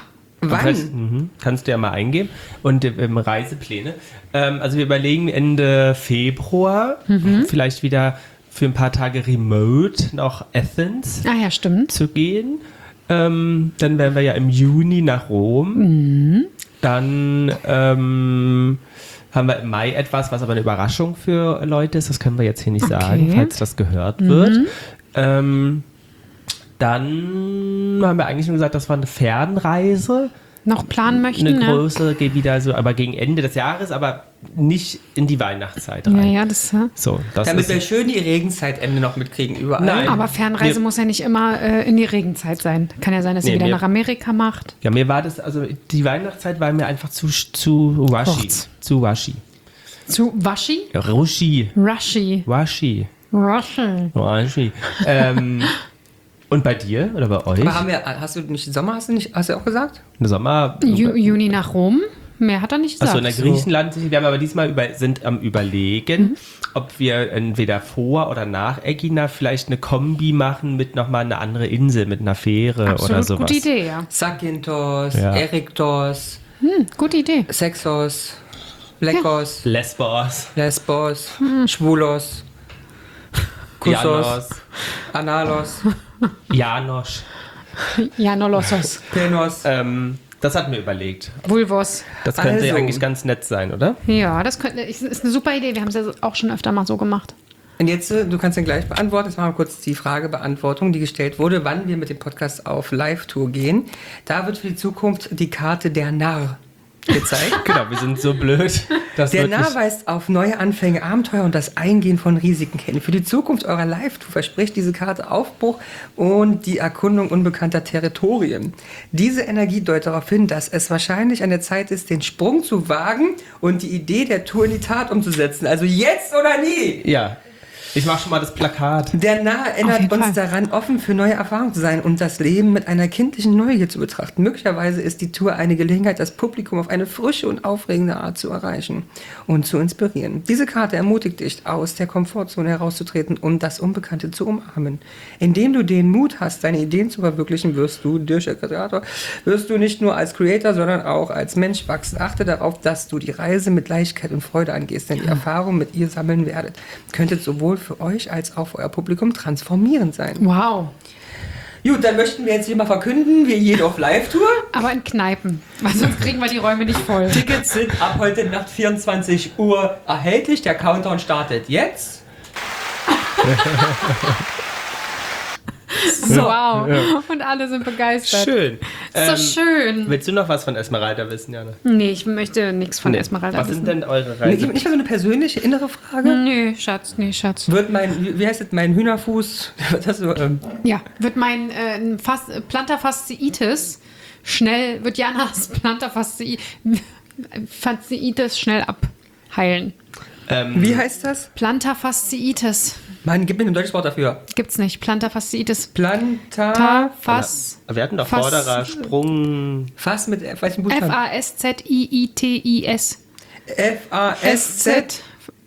Wann? Kannst du ja mal eingeben. Und Reisepläne. Also wir überlegen Ende Februar vielleicht wieder für ein paar Tage remote nach Athens ah ja, stimmt. zu gehen. Dann wären wir ja im Juni nach Rom. Dann haben wir im Mai etwas, was aber eine Überraschung für Leute ist. Das können wir jetzt hier nicht sagen, falls das gehört wird. Dann haben wir eigentlich nur gesagt, das war eine Fernreise. Noch planen möchten, Eine ne? große, geht wieder so, aber gegen Ende des Jahres, aber nicht in die Weihnachtszeit rein. Ja, ja, das. So, das Damit ist wir schön die Regenzeitende noch mitkriegen überall. Nein. Aber Fernreise muss ja nicht immer in die Regenzeit sein. Kann ja sein, dass ihr wieder nach Amerika macht. Ja, mir war das, also die Weihnachtszeit war mir einfach zu washy. Kurz. Zu washy. Zu Waschi? Ruschi. Rushy. Washy. Rushy. Washy. Und bei dir oder bei euch? Aber hast du nicht Sommer, hast du auch gesagt? Im Sommer. Juni nach Rom. Mehr hat er nicht gesagt. Also in Griechenland, wir haben aber diesmal sind am Überlegen, ob wir entweder vor oder nach Ägina vielleicht eine Kombi machen mit nochmal eine andere Insel, mit einer Fähre Absolut oder sowas. gute Idee, ja. Zakynthos, Ja. Eriktos, Gute Idee. Sexos, Lekos, Lesbos, Lesbos, Schwulos, Kussos, Janos, Analos, Janosch. Janolossos. Penos. Das hatten wir überlegt. Vulvos. Das könnte Also. eigentlich ganz nett sein, oder? Ja, das ist eine super Idee. Wir haben es ja auch schon öfter mal so gemacht. Und jetzt, du kannst den gleich beantworten. Jetzt machen wir kurz die Fragebeantwortung, die gestellt wurde, wann wir mit dem Podcast auf Live-Tour gehen. Da wird für die Zukunft die Karte der Narr gezeigt. Genau, wir sind so blöd. Dass Der wirklich- Narr weist auf neue Anfänge, Abenteuer und das Eingehen von Risiken hin. Für die Zukunft eurer Live-Tour verspricht diese Karte Aufbruch und die Erkundung unbekannter Territorien. Diese Energie deutet darauf hin, dass es wahrscheinlich an der Zeit ist, den Sprung zu wagen und die Idee der Tour in die Tat umzusetzen. Also jetzt oder nie! Ja, ich mach schon mal das Plakat. Der Narr erinnert jeden uns Fall. daran, offen für neue Erfahrungen zu sein und das Leben mit einer kindlichen Neugier zu betrachten. Möglicherweise ist die Tour eine Gelegenheit, das Publikum auf eine frische und aufregende Art zu erreichen und zu inspirieren. Diese Karte ermutigt dich, aus der Komfortzone herauszutreten und das Unbekannte zu umarmen. Indem du den Mut hast, deine Ideen zu verwirklichen, wirst du nicht nur als Creator, sondern auch als Mensch wachsen. Achte darauf, dass du die Reise mit Leichtigkeit und Freude angehst, denn die Erfahrung mit ihr sammeln werdet, könnte sowohl für euch als auch für euer Publikum transformierend sein. Wow. Gut, dann möchten wir jetzt hier mal verkünden, wir gehen auf Live-Tour. Aber in Kneipen. Weil sonst kriegen wir die Räume nicht voll. Tickets sind ab heute Nacht 24 Uhr erhältlich. Der Countdown startet jetzt. So. Wow. Und alle sind begeistert. Schön. Ist so schön. Willst du noch was von Esmeralda wissen, Jana? Nee, ich möchte nichts von Esmeralda Was sind wissen. denn eure Nicht Reise? mal so eine persönliche innere Frage. Nee, Schatz, nee, Schatz. Wird wie heißt das, mein Hühnerfuß, wird das so, Ja, wird mein Plantarfasziitis wird Janas Plantarfasziitis schnell abheilen. wie heißt das? Plantarfasziitis. Mann, gib mir ein deutsches Wort dafür. Gibt's nicht. Plantarfasziitis. Planta, Wir hatten doch Fas- Vorderer, Sprung. Fass mit welchen Buchstaben? F-A-S-Z-I-I-T-I-S. F-A-S-Z.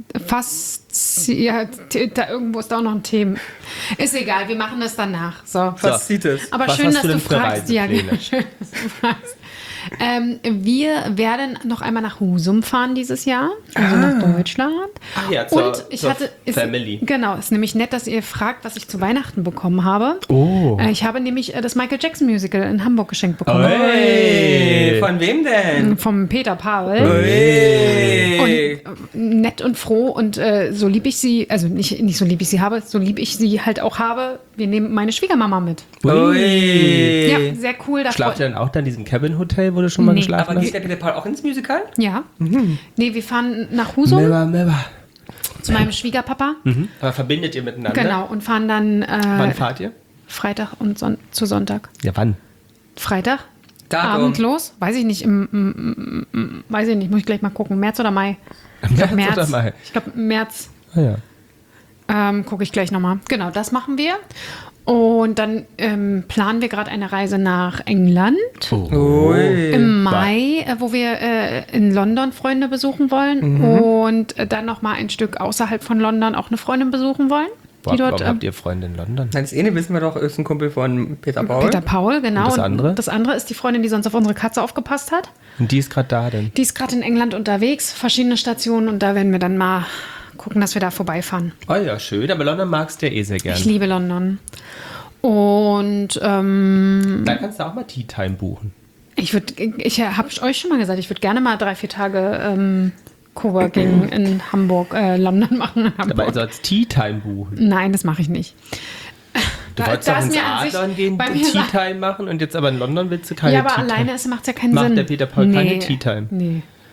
Ja, da irgendwo ist da auch noch ein Thema. Ist egal, wir machen das danach. So. Faszitis. Aber Was schön, hast dass du du denn für fragst. Ja, Reisepläne? schön, dass du fragst. Wir werden noch einmal nach Husum fahren dieses Jahr, also nach Deutschland. Ach ja, Und ich zur hatte Family. Genau, ist nämlich nett, dass ihr fragt, was ich zu Weihnachten bekommen habe. Oh. Ich habe nämlich das Michael Jackson Musical in Hamburg geschenkt bekommen. Hey, von wem denn? Vom Peter Paul. Hey. Und nett und froh und so lieb ich sie, also nicht so lieb ich sie habe, so lieb ich sie halt auch habe. Wir nehmen meine Schwiegermama mit. Ui. Ja, sehr cool. Da Schlaft ihr dann auch dann in diesem Cabin-Hotel, wo du schon mal Nee. geschlafen Aber hast? geht der Peter Paul auch ins Musical? Ja. Nee, wir fahren nach Husum Never. zu meinem Schwiegerpapa. Aber verbindet ihr miteinander? Genau. Und fahren dann Wann fahrt ihr? Freitag und zu Sonntag. Ja, wann? Freitag? Datum. Abend los? Weiß ich nicht. Weiß ich nicht. Muss ich gleich mal gucken. März oder Mai? Ich glaube März oder Mai? Ich glaube März. Ah, ja. Gucke ich gleich nochmal. Genau, das machen wir. Und dann planen wir gerade eine Reise nach England Ui. im Mai, wo wir in London Freunde besuchen wollen und dann nochmal ein Stück außerhalb von London auch eine Freundin besuchen wollen. Die dort, Warum habt ihr Freunde in London? Nein, das eine wissen wir doch, ist ein Kumpel von Peter Paul. Peter Paul, genau. Und das andere? Das andere ist die Freundin, die sonst auf unsere Katze aufgepasst hat. Und die ist gerade da denn? Die ist gerade in England unterwegs, verschiedene Stationen und da werden wir dann mal gucken, dass wir da vorbeifahren. Oh ja, schön. Aber London magst du ja eh sehr Ich gern. liebe London. Und Da kannst du auch mal Tea Time buchen. ich habe euch schon mal gesagt, ich würde gerne mal 3-4 Tage Coworking in Hamburg, London machen. In Hamburg. Aber ihr sollt Tea Time buchen. Nein, das mache ich nicht. Du wolltest doch ins Adlon gehen, bei mir Tea Time machen und jetzt aber in London willst du keine ja, aber Tea Time. alleine macht es ja keinen Macht Sinn. der Peter Paul keine Tea Time? Nee.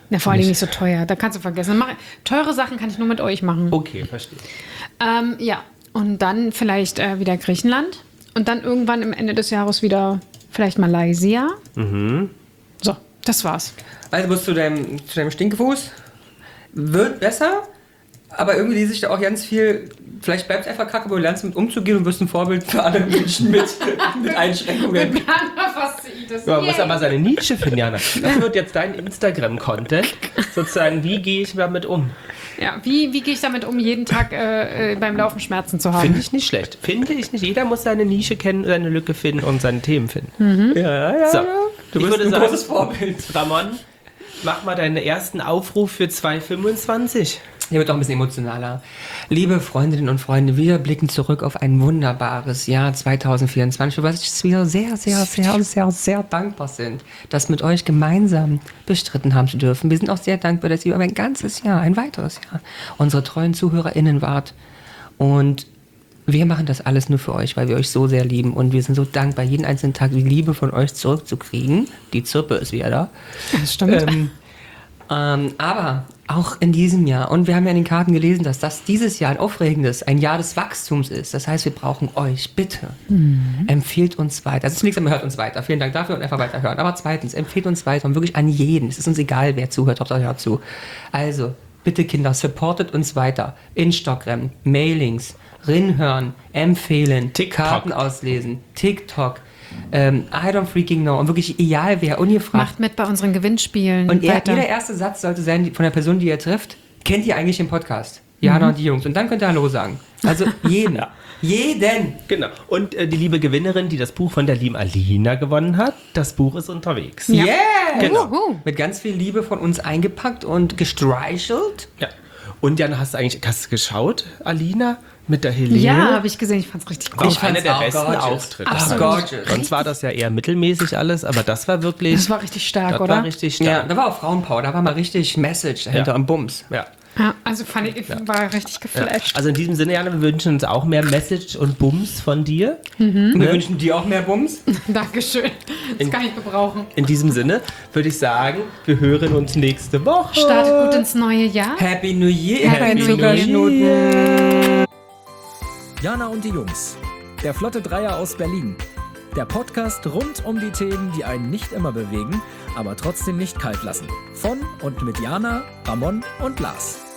Ja, vor allen Dingen nicht so teuer. Da kannst du vergessen. Teure Sachen kann ich nur mit euch machen. Okay, verstehe. Ja, und dann vielleicht wieder Griechenland. Und dann irgendwann am Ende des Jahres wieder vielleicht Malaysia. So, das war's. Also musst du deinem Stinkefuß. Wird besser, aber irgendwie lese ich da auch ganz viel. Vielleicht bleibt es einfach kacke, aber du lernst mit umzugehen und wirst ein Vorbild für andere Menschen mit Einschränkungen. Man muss aber seine Nische finden, Jana. Das wird jetzt dein Instagram-Content. Sozusagen, wie gehe ich damit um? Ja, wie gehe ich damit um, jeden Tag beim Laufen Schmerzen zu haben? Finde ich nicht schlecht. Finde ich nicht. Jeder muss seine Nische kennen, seine Lücke finden und seine Themen finden. Ja. So, Du bist ein großes Vorbild. Ramon, mach mal deinen ersten Aufruf für 2025. Hier wird auch ein bisschen emotionaler. Liebe Freundinnen und Freunde, wir blicken zurück auf ein wunderbares Jahr 2024, für was wir sehr dankbar sind, das mit euch gemeinsam bestritten haben zu dürfen. Wir sind auch sehr dankbar, dass ihr über ein ganzes Jahr, ein weiteres Jahr, unsere treuen ZuhörerInnen wart. Und wir machen das alles nur für euch, weil wir euch so sehr lieben. Und wir sind so dankbar, jeden einzelnen Tag die Liebe von euch zurückzukriegen. Die Zirpe ist wieder da. Das stimmt. Aber auch in diesem Jahr, und wir haben ja in den Karten gelesen, dass das dieses Jahr ein aufregendes, ein Jahr des Wachstums ist. Das heißt, wir brauchen euch, bitte. Empfehlt uns weiter. Also zunächst einmal hört uns weiter. Vielen Dank dafür und einfach weiterhören. Aber zweitens, empfehlt uns weiter und wirklich an jeden. Es ist uns egal, wer zuhört, Hauptsache hört zu. Also, bitte Kinder, supportet uns weiter. Instagram, Mailings, Rinhören, empfehlen, TikTok. Karten auslesen, TikTok. I don't freaking know. Und wirklich egal wer, ungefragt. Macht mit bei unseren Gewinnspielen. Und weiter. jeder erste Satz sollte sein, von der Person, die ihr trifft, kennt ihr eigentlich den Podcast? Jana und die Jungs. Und dann könnt ihr Hallo sagen. Also jeden. Ja. Jeden. Genau. Und die liebe Gewinnerin, die das Buch von der lieben Alina gewonnen hat, das Buch ist unterwegs. Ja. Yeah. Genau. Mit ganz viel Liebe von uns eingepackt und gestreichelt. Ja. Und Jan, hast du geschaut, Alina, mit der Helene? Ja, habe ich gesehen. Ich fand es richtig War gut. auch einer der auch besten gorgeous. Auftritte. Absolut. Gorgeous. Sonst war das ja eher mittelmäßig alles, aber das war wirklich... Das war richtig stark, das oder? war richtig Ja, stark. da war auch Frauenpower. Da war mal richtig Message dahinter Ja. und Bums. Ja. Ja, also fand ich, war richtig geflasht. Also in diesem Sinne, Jana, wir wünschen uns auch mehr Message und Bums von dir. Und wir wünschen dir auch mehr Bums. Dankeschön. Das kann ich gebrauchen. In diesem Sinne würde ich sagen, wir hören uns nächste Woche. Startet gut ins neue Jahr. Happy New Year. Happy New Zuckerschnuten. Jana und die Jungs. Der Flotte Dreier aus Berlin. Der Podcast rund um die Themen, die einen nicht immer bewegen, aber trotzdem nicht kalt lassen. Von und mit Jana, Ramon und Lars.